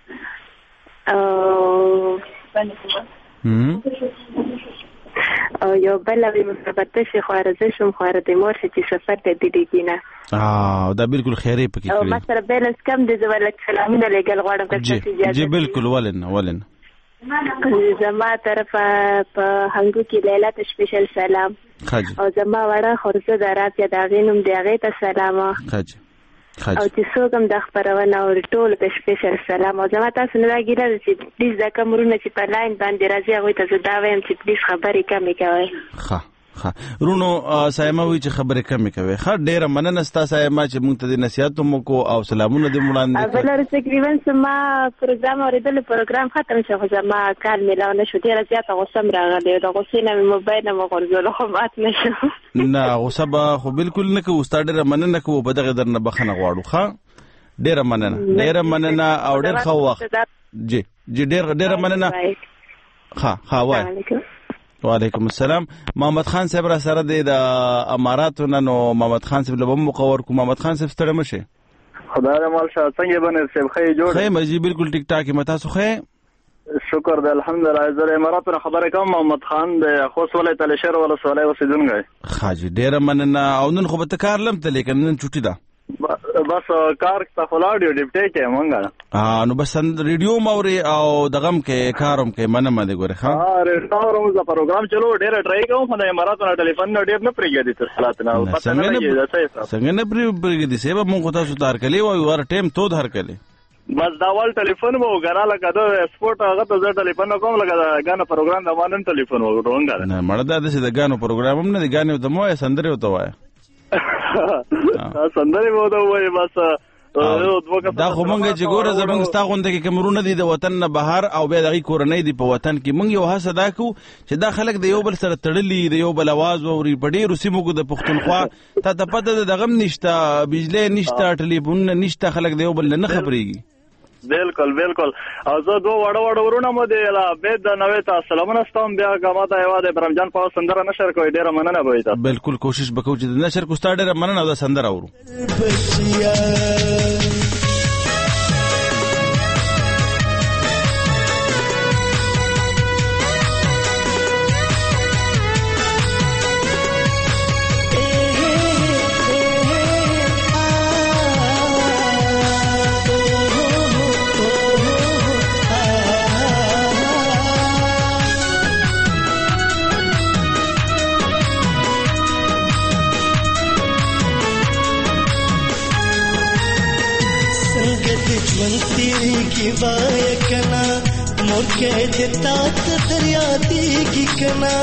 او یو بله وي مثبته شي خواره زه شم خواره د مور شي چې سفر ته دیدېږي نه دا بالکل خیرې پکې کړي او ما سره بیلنس کم دی زه به لږ سلامونه لېږل غواړم که ستاسو اجازه جی بالکل ولې نه ولې نه زما طرفه په هنګو کې لیلا ته سپیشل سلام او زما وړه خورزه د رافیه د هغې نوم دی هغې ته سلام او چې څوک هم دا خپرونه اوري ټولو ته سپیشل سلام او زما تاسو نه دا ګیله ده چې پلیز دا کوم ورونه چې په لاین باندې راځي هغوی ته زه دا وایم چې پلیز خبرې کمې کوئ ښه ښه رونو سایمه وایي چې خبرې کمې کوي ښه ډېره مننه ستا سایمه چې موږ ته د نصیحت هم وکړو او سلامونه دې وړاندې کړل بله تقریبا زما پروګرام اورېدلو پروګرام ختم شو خو زما کار میلاو نه شو ډېره زیاته غوسه م راغلې د غوسې نه مې موبایل نه مې غورځولو خو مات نه شو نه غوسه به خو بالکل نه کوو ستا ډېره مننه کوو په دغې درنه بخښنه غواړو ښه ډېره مننه ډېره مننه او ډېر ښه وخت جی جی ډېره مننه ښه ښه وایه وعلیکم السلام محمد خان صاحب را سره دی د اماراتو نه نو محمد خان صاحب له به مقور کو محمد خان صاحب ستړی مه شئ خدای دې مال شه څنګه باندې صاحب ښه جوړ ښه یم جی بالکل ټیک ټاک یم تاسو ښه شکر دی الحمدلله زه د اماراتو نه خبرې کوم محمد خان د خوست ولایت الشهر ولسوالۍ اوسېدونکی ښه جی ډېره مننه او نن خو به ته کار لم ته لیکن نن چوټي ده بس کار ته خو لاړ یو ډیپټی کې مونږ نو بس ریډیو م اورې او دغه م کې کار هم کوې مننه دې ګورې ښه ریډیو اورم زه پروګرام چلو ډېره ټرای کوم خو د اماراتو نه ټلیفون نه ډېر نه پرېږدي تر حالات نه څنګه نه پرېږدي صاحب موږ خو تاسو ته هرکلي وایو هر ټایم تود هرکلي بس دا ول ټلیفون مو وګڼه لکه د سپورټ هغه ته زه ټلیفون نه کوم لکه د ګانو پروګرام د ما نن ټلیفون وګڼه نه مړه دا داسې د ګانو پروګرام هم نه دی ګانې ورته مه وایه سندرې ورته وایه سندرې مو ورته ووایې بس دا خو مونږ چې ګوره زمونږ ستا غونډه کې کمرونه دي د وطن نه بهر او بیا دغې کورنۍ دي په وطن کې مونږ یو هڅه دا کوو چې دا خلک د یو بل سره تړلي د یو بل اواز واوري په ډېرو سیمو کې د پښتونخوا تا ته پته ده دغه هم نشته بجلی نشته ټلیفونونه نشته خلک د یو بل نه خبرېږي بالکل بالکل او زه دوه وړه وړه ورونه مو دی لا بید د نوې ته سلامونه ستوم بیا ګما ته یوه د ابراهیم جان په سندره نشر کوي ډېره مننه به وي تاسو بالکل کوشش به کوو چې د نشر کو ستا ډېره مننه او د سندره اورو د ژوند تیریږي وایه کنه مور کې د تات دریا دیږي کنه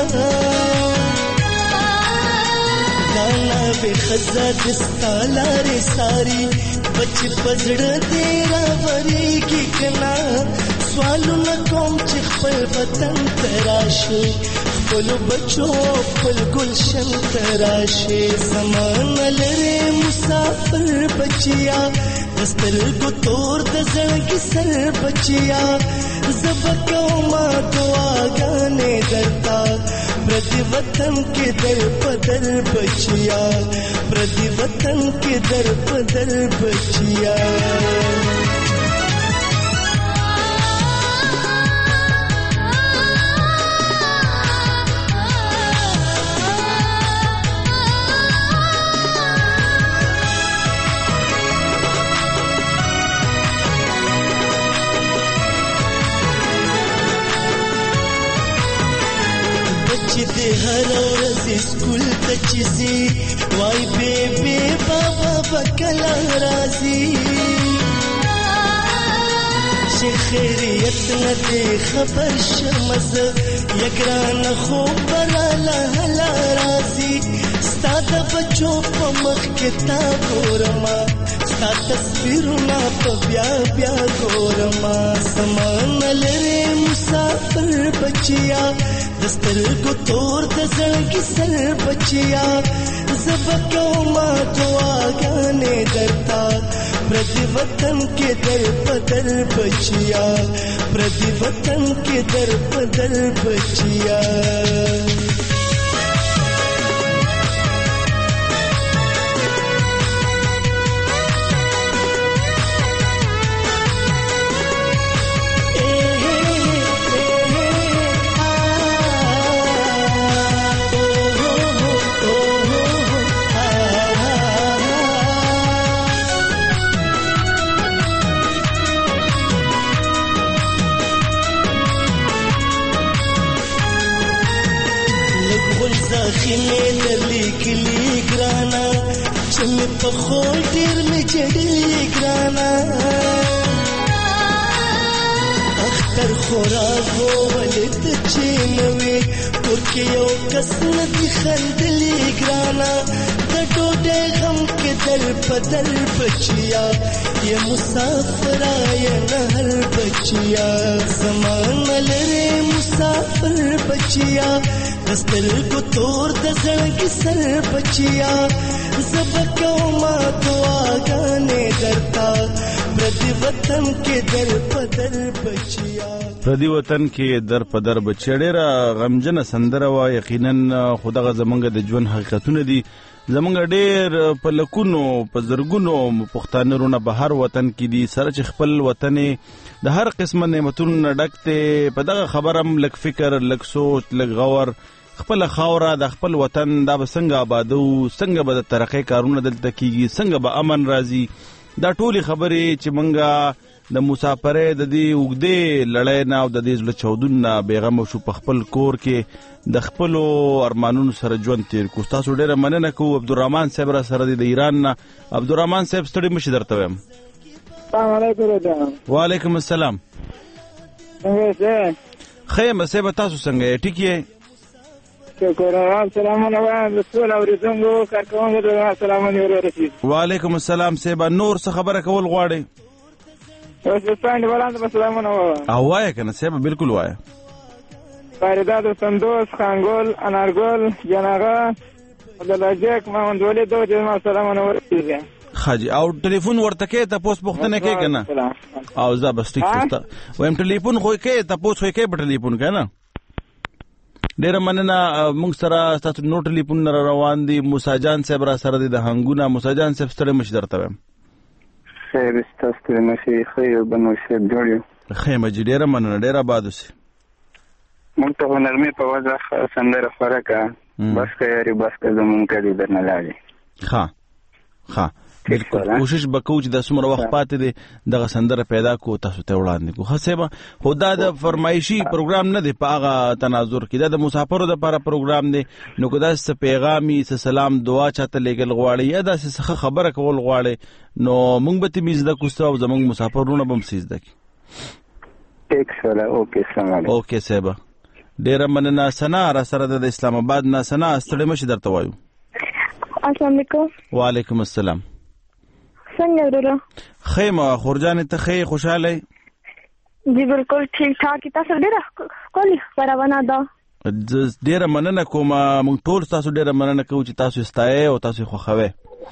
دانا به خزا دستا لارې ساری بچ پزړه دې راورېږي کنه سوالونه کوم چې خپل وطن ته راشي خپلو بچو خپل ګلشن ته راشي زمانه لرې مسافر بچیا د سترګو تور د زړګي سر بچیا زه به کومه دعاګانې درته پردي وطن کې در په در بچیا پردي وطن کې در په در بچیا هر ورځ سکول ته چې ځي وای بیبي بابا به کله راځي چې خیریت نه دی خبر شمه زه یګرانه خو به راله هله راځي ستا د بچو په مخ کې تا ګورمه ستا تصویرونه په بیا بیا ګورمه زمانه لرې مسافر بچیا د سترګو تور د زړګي سر بچیا زه به کومه دعاګانې درته پردي وطن کې در په در بچیا پردي وطن کې در په در بچیا خیمه دلی کلی گرانا چم په خور ډیر می جړلی گرانا اختر خورا وو ولت چینوي ورکه یو کس ندی خندلی گرانا د ټوټه غم کې دل بدل بچیا یا مسافر یا نهر بچیا زمانه لري مسافر بچیا سترګو تور د زړګي سر بچیا زه کومه دعاګانې درته پردي وطن کې در په در بچیا پردي وطن کې در په در بچیا ډېره غمجنه سندره وه یقینا خو دغه زمونږ د ژوند حقیقتونه دي زمونږ ډېر په لکونو په زرګونو پښتانه رونه په هر وطن کې دي سره چې خپل وطن د هر قسمه نعمتونو نه ډک دی په دغه خبره هم لږ فکر لږ سوچ لږ غور خپل خاوره د خپل وطن دا به څنګه آبادو څنګه به د ترقۍ کارونه دلته کیږي څنګه به امن راځي دا ټولې خبرې چې مونږه د مسافرۍ د دې اوږدې لړۍ نه او د دې زړه چاودون نه بېغمه شو په خپل کور کې د خپلو ارمانونو سره ژوند تېر کړو ستاسو ډېره مننه کوو عبدالرحمن صاحب را سره دی د ایران نه عبدالرحمن صاحب ستړي مشي درته وایم السلام علیکم وعلیکم السلام څنګه ښه یم صاحب تاسو څنګه یې ټیک یې شکر سلامونه وایم د ټول اورېدونکو کارکوونکو ته سلامونه ورسېږي وعلیکم السلام صاحب نور څه خبره کول غواړئ اوس سپاند ولاند په سلامونه وایم او وایه کنه صاحب بالکل وایه فریداد سندوس خانګل انارګل جناغه عبدالله جک محمد ولید دو جما سلامونه ورسېږي خاجي او ټلیفون ورته کې تاسو پوښتنه کې کنه او زه بس ټیک ته وایم ټلیفون خو کې تاسو خو کې په ټلیفون کنه ډېر مننه موږ سره تاسو نو ټلیفون را روان دي موسی جان صاحب را سره دي د هنګونه موسی جان صاحب ستړي مش درته وایم خیر تاسو ته مشي خیر بنو شه جوړیو خیر مجي ډېر مننه ډېر آباد اوسئ موږ ته نرمي په وځه سندره فرقه بس کې یاري بس کې زمون کې درنه لاړې ها ها بالکل کوشش وکړو چې د څومره وخت پاتې دی دغه سندره پیدا کو تاسو ته وړاندې کو خاصه خدا د فرمایشي پروګرام نه دی په هغه تناظر کې د مسافرو د لپاره پروګرام دی نو کدا څه پیغامي څه سلام دعا چاته لګل غواړي یا د څه خبره کول غواړي نو موږ به تمیز د کوستو او زموږ مسافرونو به مسیز دکی ټیک سره اوکے السلام علیکم اوکے سبا ډیر مننه سنا را سره د اسلام آباد نه سنا ستړي مشه درته وایو السلام علیکم وعلیکم السلام څنګه ورو خیمه خورجان ته خی خوشاله جی بالکل ٹھیک ٹھاک تاسو ډیره کولی خبرونه ده ډیره مننه کوم موږ ټول تاسو ډیره مننه کوو چې تاسو استای او تاسو خوښوي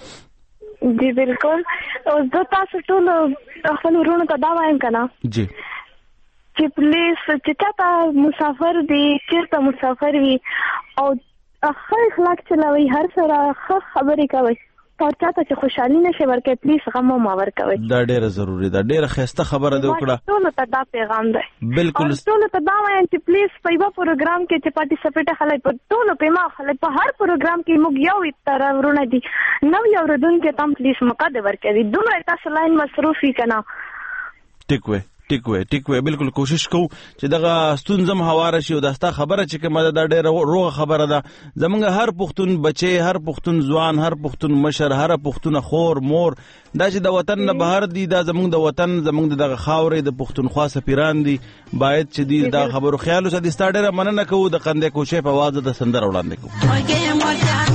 جی بالکل او زه تاسو ټول خپل ورونو ته دا وایم کنه جی چې پلیز چې تاسو مسافر دي چیرته مسافر وي او خیر اخلاق چلوي هر سره خبرې کوي او چاته چې خوشحالي نشي ورکې پلیز غم ما ورکوي دا ډیره ضروری ده ډیره خسته خبره دی وکړه ټول ته دا پیغام دی بالکل ټول ته دا وایم چې پلیز په یو پروګرام کې چې پارټیسپیټ خلک په ټول په ما خلک په هر پروګرام کې موږ یو تر ورونه دي نو یو ردون کې تم پلیز موقع دی ورکوي دوه تاسو لاین مصروفي کنا ټیک وې ټیک وې ټیک وې بالکل کوشش کوو چې دغه ستونزم هواره شي او داستا خبره چې کومه دا ډېره روغه خبره ده زمونږ هر پښتون بچي هر پښتون ځوان هر پښتون مشر هر پښتون خور مور دا چې د وطن نه بهر دي دا زمونږ د وطن زمونږ دغه خاورې د پښتونخوا سفیران دي باید چې دي دا خبرو خیال وساتي ستا ډېره مننه کوو د قندې کوشې په आवाज د سندره وړاندې کوو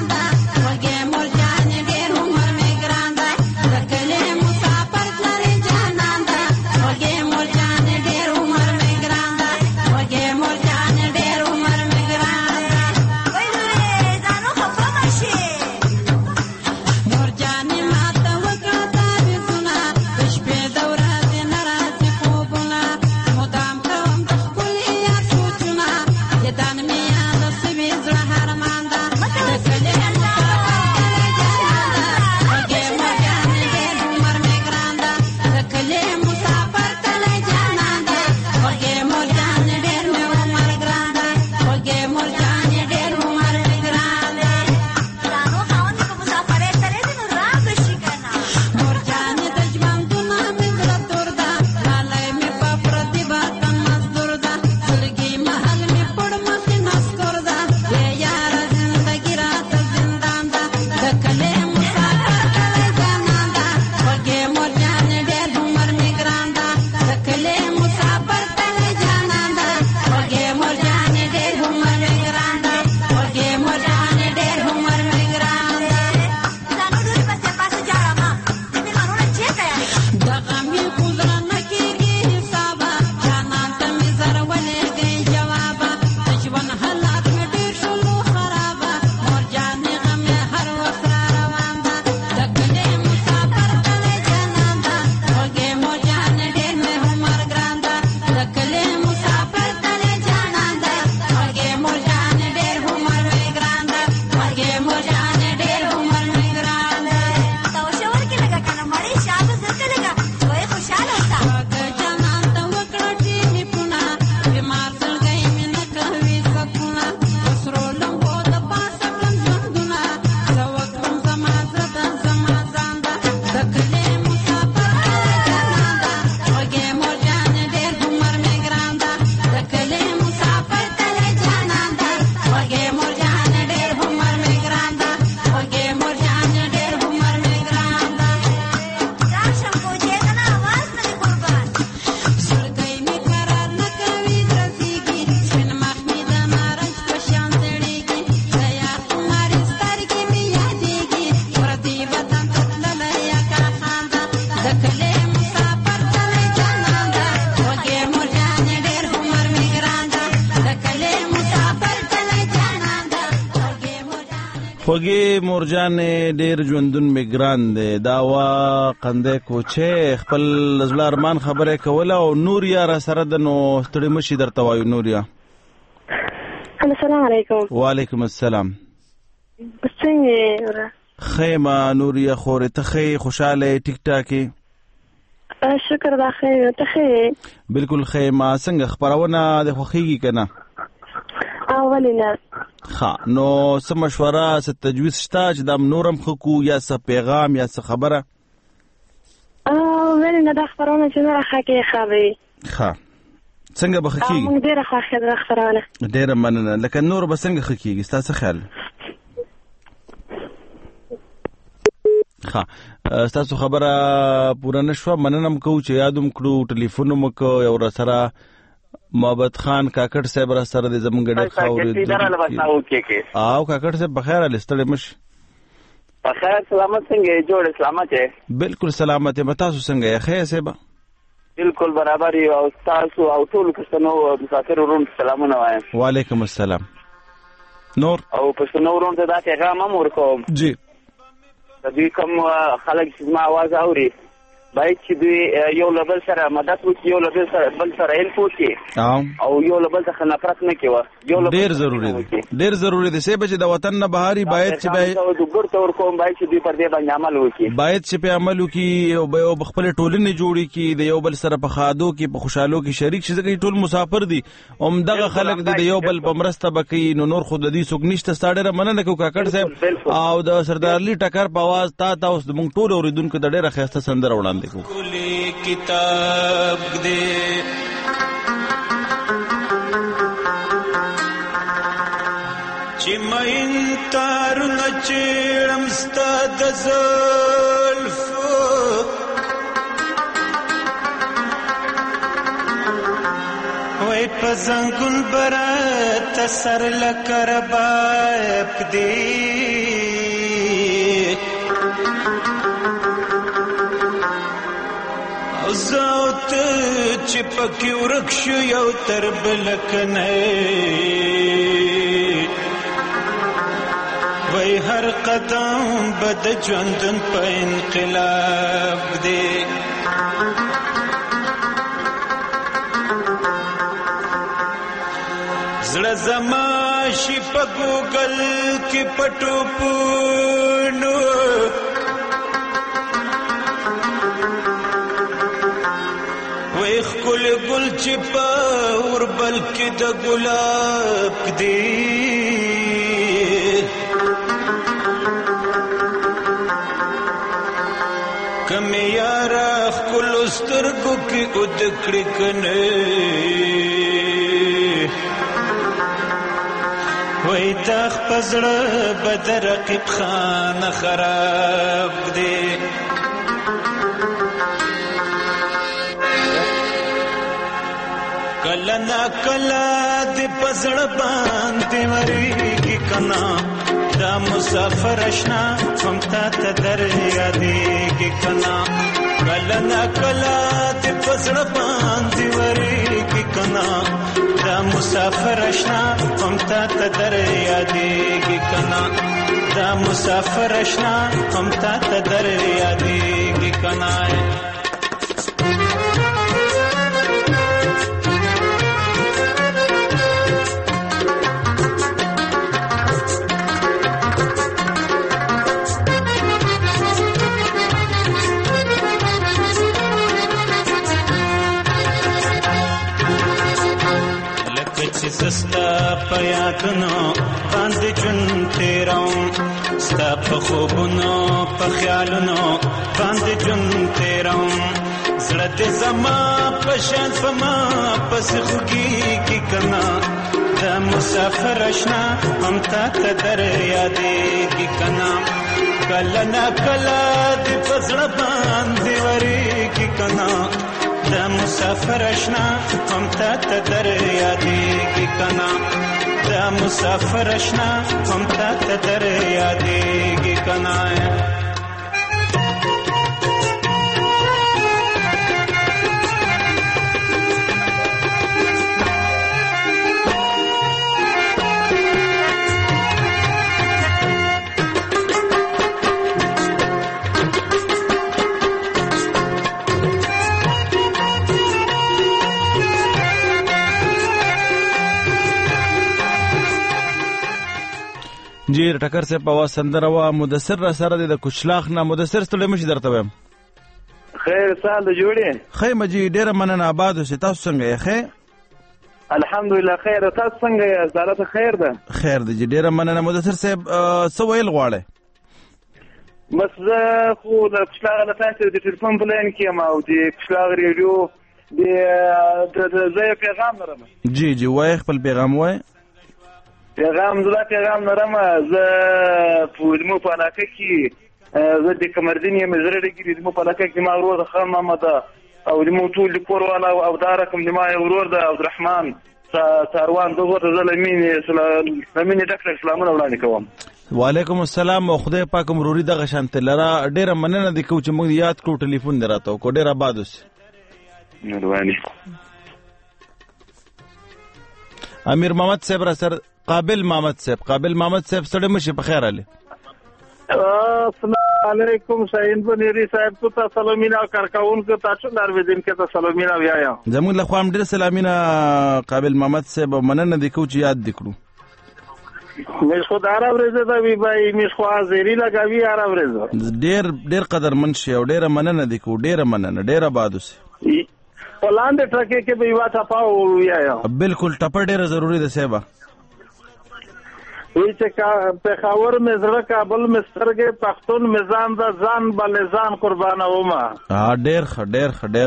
Thank you. خوږې مورجان ډېر ژوندون مې ګران دی دا وا قندې کوچې خپل زړه ارمان خبره کوله او نوریا را سره د نو ستړي مشي درته وایو نوریا. السلام علیکم. وعلیکم السلام. څنګه خیمه نوریا خورې ته خې خوشاله ټیک ټاکي؟ شکر دا خیر ته خې بالکل خیمه څنګه خبرونه د خوخیږي کنه؟ اولینا ها نو څه مشوره څه تجویز شته چې د نورم خکو یا څه پیغام یا څه خبره؟ اولینا دا خبرونه چې نه راخکې خوي ها څنګه بخکیږي؟ موږ ډیره خوښه ده خبرونه ډیره مننه لکه نور به څنګه خکیږي ستاسو خیال؟ ها ستاسو خبره پوره نشوه مننه کوو چې یادوم کړو ټلیفون مو کو یو را سره محبت خان کاکړ صاحب را سره د زمونږ ډېر خاورې او کاکړ صاحب بخیر ستړي مشي بخیر سلامت څنګه جوړ سلامت یې؟ بالکل سلامت یم تاسو څنګه یې ښه صاحب؟ بالکل برابر یو او تاسو او ټول پښتنو مسافر ورونو سلامونه وایم. وعلیکم السلام. نور او پښتنو ورونو ته دا پیغام هم ورکوم جی د دوی کوم خلک چې زما اواز اوري باید چې دوی یو له بل سره مدد وکړي یو له بل سره بل سره هیلپ وکړي او یو له بل څخه نفرت نه کوي. ډېر ضروري دی ډېر ضروري دی صاحب چې د وطن نه بهاري باید چې باید ګور ته ورکوم باید چې دوی پر دې باندې عمل وکړي باید چې په عمل وکړي او خپل ټولنې جوړي کړي د یو بل سره په خادو کې په خوشحالو کې شریک شي ځکه ټول مسافر دي همدغه خلک د یو بل په مرسته بکې نو نور خود دې څوک نشته ستاړه مننه کوو کاکړ صاحب او د سردار علي ټکر په आवाज تا تاسو د مونږ ټول اوریدونکو د ډېره ښایسته سندره وړاندې کوو. کتاب دے چی مین تارو نچیڑم ستا دزلف وی پزنگل برات سر لکر بائب دی زوت چپکی ورکشو یو تر بلکنه وی هر قدم بد جوندن پا انقلاب دی زړه زما شي په ګوګل کې پټو پونو ویخ کل گل چپا وربل کی دا گلاب دی کمی یارا کل استرگو کی ادکڑی کنے وی تاخ پزڑ بدر رقیب خان خراب دی کلا نا کلا دی پزړ باندې وریږي کنا دا مسافر اشنا هم تا ته در یادېږي کنا کلا نا کلا دی پزړ باندې وریږي کنا دا مسافر اشنا هم تا ته در یادېږي کنا دا مسافر اشنا هم تا ته در یادېږي کنا سستا پیاتنو باندې جون تیراوم ستا په خوبونو په خیالونو باندې جون تیراوم زړه دې زما په شان فما پس خوږیږي کنا دا مسافر اشنا هم تا ته در یادېږي کنا کله نا کله دې په زړه باندې وریږي کنا دا مسافر اشنا هم تا ته در یادېږي کنا دا مسافر اشنا هم تا ته در یادېږي کنا جی ټکر صاحب په سندره وا مدثر را سره د کوچلاخ نه مدثر ستړي مشي درته وایم خیر سال جوړې خیر مجي ډیره مننه آباد اوسې تاسو څنګه یې خیر الحمدلله خیر تاسو څنګه یې زړه خیر ده خیر دی ډیره مننه مدثر صاحب څه ویل غواړئ بس زه خو د پښلاغ له تاسو د ټلیفون په لاین کې ما او د پښلاغ ریډیو د زه پیغام لرم جی جی وای خپل پیغام وای پیغام زه پیغام لرم زه په مو په علاقه کې زه د کمردین یم زړه لګی د مو په علاقه کې ما ورور خان محمد او د مو ټول کور والا او دا رقم د ما ورور د عبدالرحمن ساروان دغه زلمین زمين ډاکټر سلامونه وړاندې کوم وعلیکم السلام او خدای پاک مروري دغه شانت لرا ډیره مننه د کوم چې موږ یاد کړو ټلیفون دراته کو ډیره آباد اوس مهرباني امیر محمد صاحب را سر قابل محمد صاحب قابل محمد صاحب سره مشه په خیر علي السلام علیکم شاهین بنيري صاحب ته سلامونه کارکون کو تاسو درویدین کې ته سلامونه ویایا زموږ له خوا هم ډیر سلامونه قابل محمد صاحب مننه د کوم چې یاد دکړو مش خو عرب رزه دا وی بای مش خو ازری لګوي عرب رزه ډیر ډیر قدر منشي او ډیر مننه د کو ډیر مننه ډیر آبادوس ولاندې ټرکه کې به وا ټپاو ویایا بالکل ټپه ډیر ضروری ده سیبا وی چې په خاور مې زړه کابل مې سترګې پښتون میزان دا ځان بل ځان قربانه ومه ها ډیر خ ډیر خ ډیر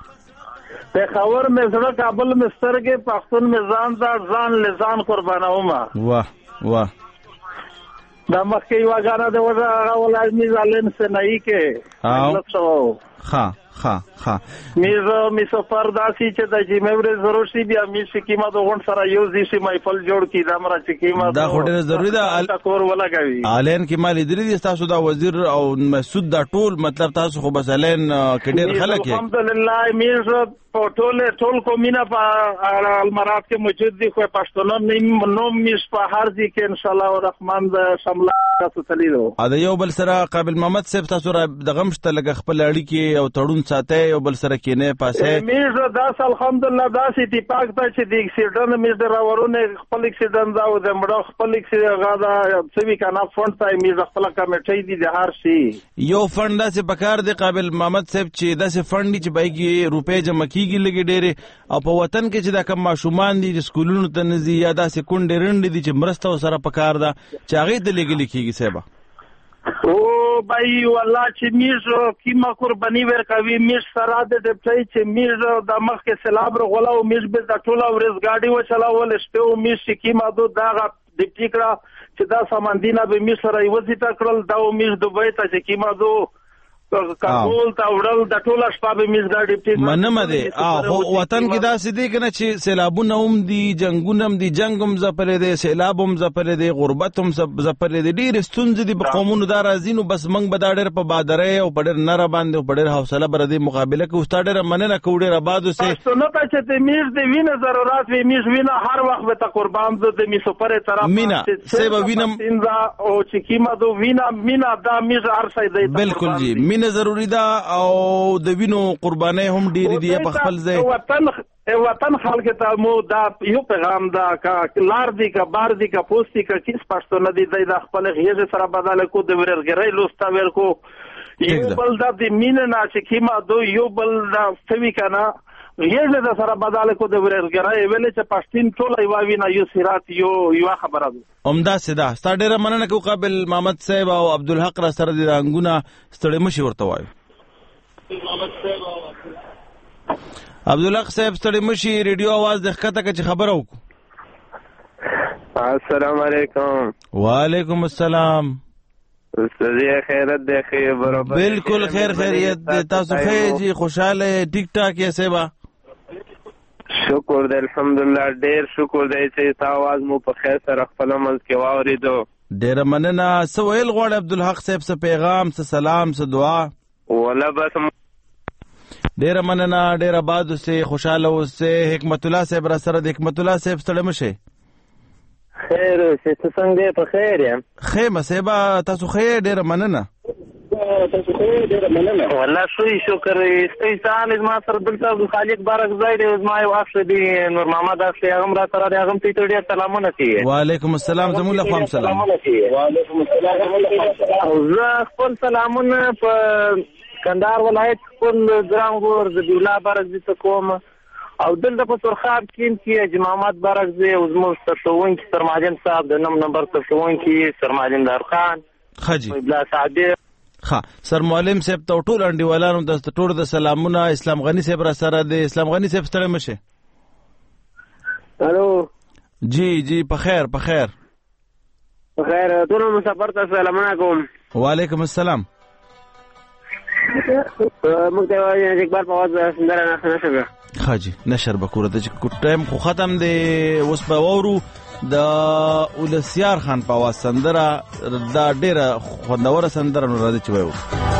په خاور مې زړه کابل مې سترګې پښتون میزان دا ځان لزان قربانه ومه واه واه دا مخکې یو غاڼه د وځه ولای مې ځلن سنای کې او ها ها ها میزو می سفر داسي چې د جیموري ضروري شي بیا می سکیما د غون سره یو ځي شي محفل جوړ کی دا مرا سکیما دا هټل ضروری ده کور ولګوي الین کې مال درې دي تاسو دا وزیر او مسعود دا ټول مطلب تاسو خو بس الین کې ډیر خلک یې الحمدلله میزو په ټول ټول کومینه په المرات کې موجود دي خو پښتون نو میش په هر ځای کې ان شاء الله الرحمن د شامل تاسو تلیدو ا د یو بل سره قابل محمد صاحب تاسو را د غمشته لګ خپل اړی کې او تړون ساتي یو بل سره کینه پاسه میزه داس الحمدلله داس اتفاق ته چې د اکسیډنټ میزه راورونه خپل اکسیډنټ دا او د مړو خپل اکسیډنټ غادا سوي کنه فونډ ته میزه خپل کمیټې دي د هر شي یو فند داسې پکار دی قابل محمد صاحب چې داسې فند چې بایګي روپې جمع کیږي لګي ډېرې او په وطن کې چې دا کم ماشومان دي چې سکولونو ته نزي یا داسې کونډې رنډې دي چې مرسته سره پکار ده چې هغه ته لګي کیږي صاحب او بای والله چې میزو کیما قرباني ورکوي میز سره د ډپټي چې میزو د مخ کې سلاب غولا او میز به د ټوله ورځ گاډي و چلاول شته او میز کیما دو دا ډپټي کړه چې دا ساماندینه به میز سره یوځي تکړل دا او میز دوبه ته چې کیما دو کابل تا وړل د ټوله شپه به میز گاډي ټیک منمه دي او وطن کې دا سدي کنه چې سیلابونه هم دي جنگونه هم دي جنگم زپلې دي سیلابم زپلې دي غربتم زپلې دي ډېر ستونزې دي په قومونو دا راځینو بس منګ به دا ډېر په بادرې او په ډېر نره باندې په ډېر حوصله بر دي مقابله کې استاد ډېر مننه کوډه ربادو سه سنت چې د میز د وینې ضرورت وي میز وینه هر وخت به ته قربان د می سپره طرف مینا سبا وینم او چې کیما دو وینا مینا دا میز هر څه دی بالکل جی مینه ضروری ده او د وینو قرباني هم ډېری دي په خپل ځای وطن وطن خلک ته مو دا یو پیغام دا کا لار دی کا بار دی کا پوسټی کا کیس پښتون دی د خپل غیږ سره بدل کو د ورګری لوستا ور کو یو بل دا د مين نه چې کیما دو یو بل دا سوي کنه غیږ د سره بدل کو د ورګری ویل چې پښتین ټول ایواوی نه یو سرات یو یو خبره ده عمده سدا ستاره مننه کو قابل محمد صاحب او عبدالحق را سره د رنگونه ستړي مشي ورته وایي عبدالحق صاحب ستړي مشي ریډیو आवाज د ښکته کې خبره وکړو السلام علیکم وعلیکم السلام استاد خیرت دی خیر برابر بالکل خیر خیریت تاسو خیر جی خوشاله ټیک ټاک یې سیبا شکر دی الحمدلله ډیر شکر دی چې تاسو आवाज مو په خیر سره خپل منځ کې واوریدو ډیر مننه سویل غوړ عبدالحق صاحب څه پیغام څه سلام څه دعا ولا بس ډیر مننه ډیر آباد اوسه خوشاله اوسه حکمت الله صاحب را سره د حکمت الله صاحب ستړي مشه خیر اوسه څنګه په خیر یم خیمه صاحب تاسو خیر ډیر مننه تاسو ته ډېره مننه. والله ښه شکر استیسان زما سره دلته خالق بارک ځای دی زما یو اخ دی نور محمد اخ هغه هم را سره دی هغه هم ته ډېر سلامونه کوي. وعلیکم السلام زموږ له خوا سلام. وعلیکم السلام. زه خپل سلامونه په کندهار ولایت خپل ګران ورور ذبیح بارک زی ته کوم او دلته په تورخاب کې چې جماعت بارک زی او زموږ سرښوونکي سرمعلم صاحب د نم نمبر سرښوونکي سرمعلم دار خان خاجي بلا صادق ها سرمعلم صاحب ته ټول انډیوالانو د ټول د سلامونه اسلام غنی صاحب را سره د اسلام غنی صاحب ستړي مشه. الو جی جی په خیر په خیر په خیر ټول مسافر ته سلامونه کوم. وعلیکم السلام. موږ ته وایي چې اقبال په واځ سندره نه نشوي خاجي نشر بکوره د ټایم خو ختم دی اوس په وورو د ولسیار خان په واځ سندره دا ډیره خوندوره سندره نو راځي چې وایو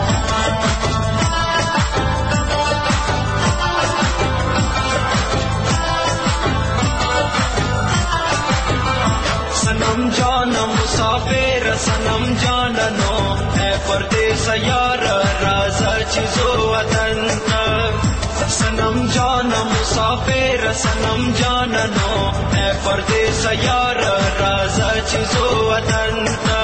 सनम जाना मुसाफिर सनम जाना नो है परदेस यार राजा चीजो वतन सनम जाना मुसाफिर सनम जाना नो है परदेस यार राजा चीजो वतन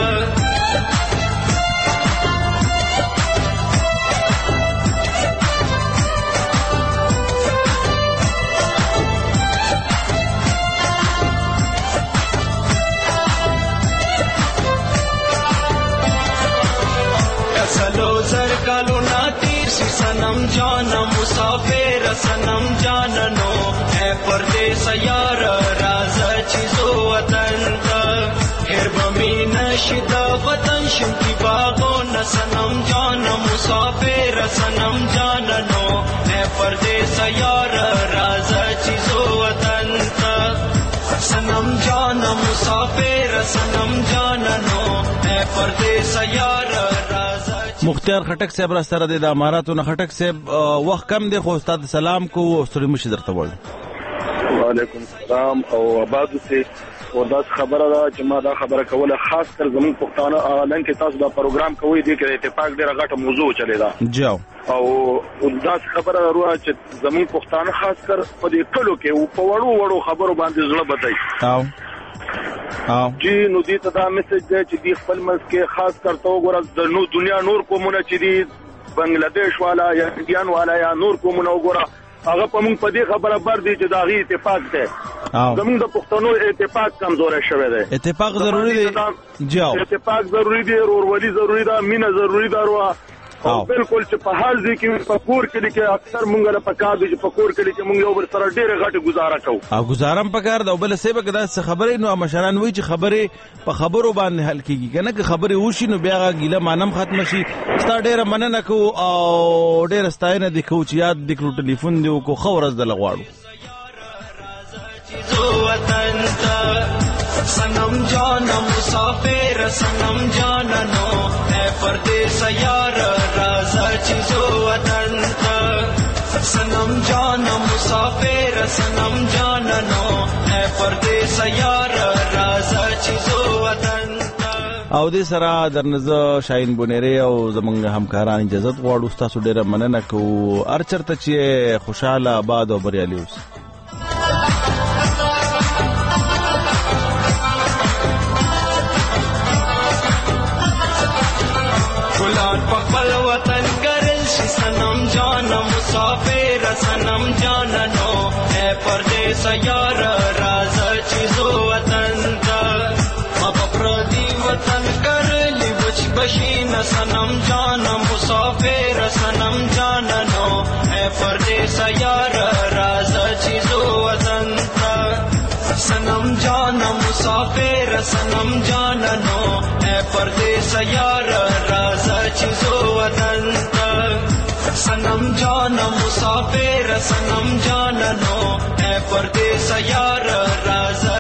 कालो ना तीर सी सनम जाना मुसाफिर सनम जाना नो है परदेस यार राजा चीजो वतन हिर बमी नशिदा वतन शिमकी बागो न सनम जाना मुसाफिर सनम जाना नो है परदेस यार राजा चीजो वतन सनम जाना मुसाफिर सनम जाना नो है परदेस यार राजा مختار خټک صاحب را سره د اماراتو نه خټک صاحب وخت کم دی خو استاد سلام کو او ستوري مشي درته وایي. وعلیکم السلام او آباد سي او دا خبره ده چې ما دا خبره کوله خاص کر زمون پښتانه اعلان کې تاسو دا پروګرام کوي دی کې اتفاق ډیره غټه موضوع چلی دا جاو او دا خبره روه چې زمون پښتانه خاص کر په دې کلو کې او په وړو وړو خبرو باندې زړه بدای او او جی نو دې ته دا میسج دی چې دی خپل ملک کې خاص کر تو ګور د نو دنیا نور کومونه چې دی بنگلاديش والا یا انډیان والا یا نور کومونه وګوره هغه په موږ په دې خبره بر دي چې دا غي اتفاق دی زموږ د پښتنو اتفاق کمزور شوی دی. اتفاق ضروری دی جاو اتفاق ضروری دی ورولي ضروری ده مینه ضروری ده ورو او بالکل چې په حال دي کې په کور کې کې اکثر مونږ له پکار دي چې په کور کې کې مونږ یو بل سره ډېر غټه گزاره کوو او گزارم پکار دا بل سیبه کدا خبرې نو مشران وی چې خبرې په خبرو باندې حل کیږي کنه که خبرې وشي نو بیا غیله مانم ختم شي ستا ډېر مننه کو او ډېر ستاینه د کو چې یاد د کلو ټلیفون دی کو خورز د لغواړو सनम जाना मुसाफिर सनम जाना नो है परदेस यार राजा चीजो वतन सनम जाना मुसाफिर सनम जाना नो है परदेस यार राजा चीजो वतन او دې سره درنزه شاهین بونری او زمونږ همکاران اجازه غواړو تاسو ډیره مننه کوو هر چرته چې خوشاله آباد او بریالي اوسئ. गुलान पकल वतन करल शी सनम जाना मुसाफिर सनम जाना नो है परदेस यार राजा चीजो वतन मपप्रदी वतन करली बुच बशीन सनम जाना मुसाफिर सनम जाना नो है परदेस यार राजा चीजो वतन सनम जाना मुसाफिर सनम जाना नो है परदेस यार राजा चीजो वतन सनम जाना मुसाफिर सनम जाना नो है परदेस यार राजा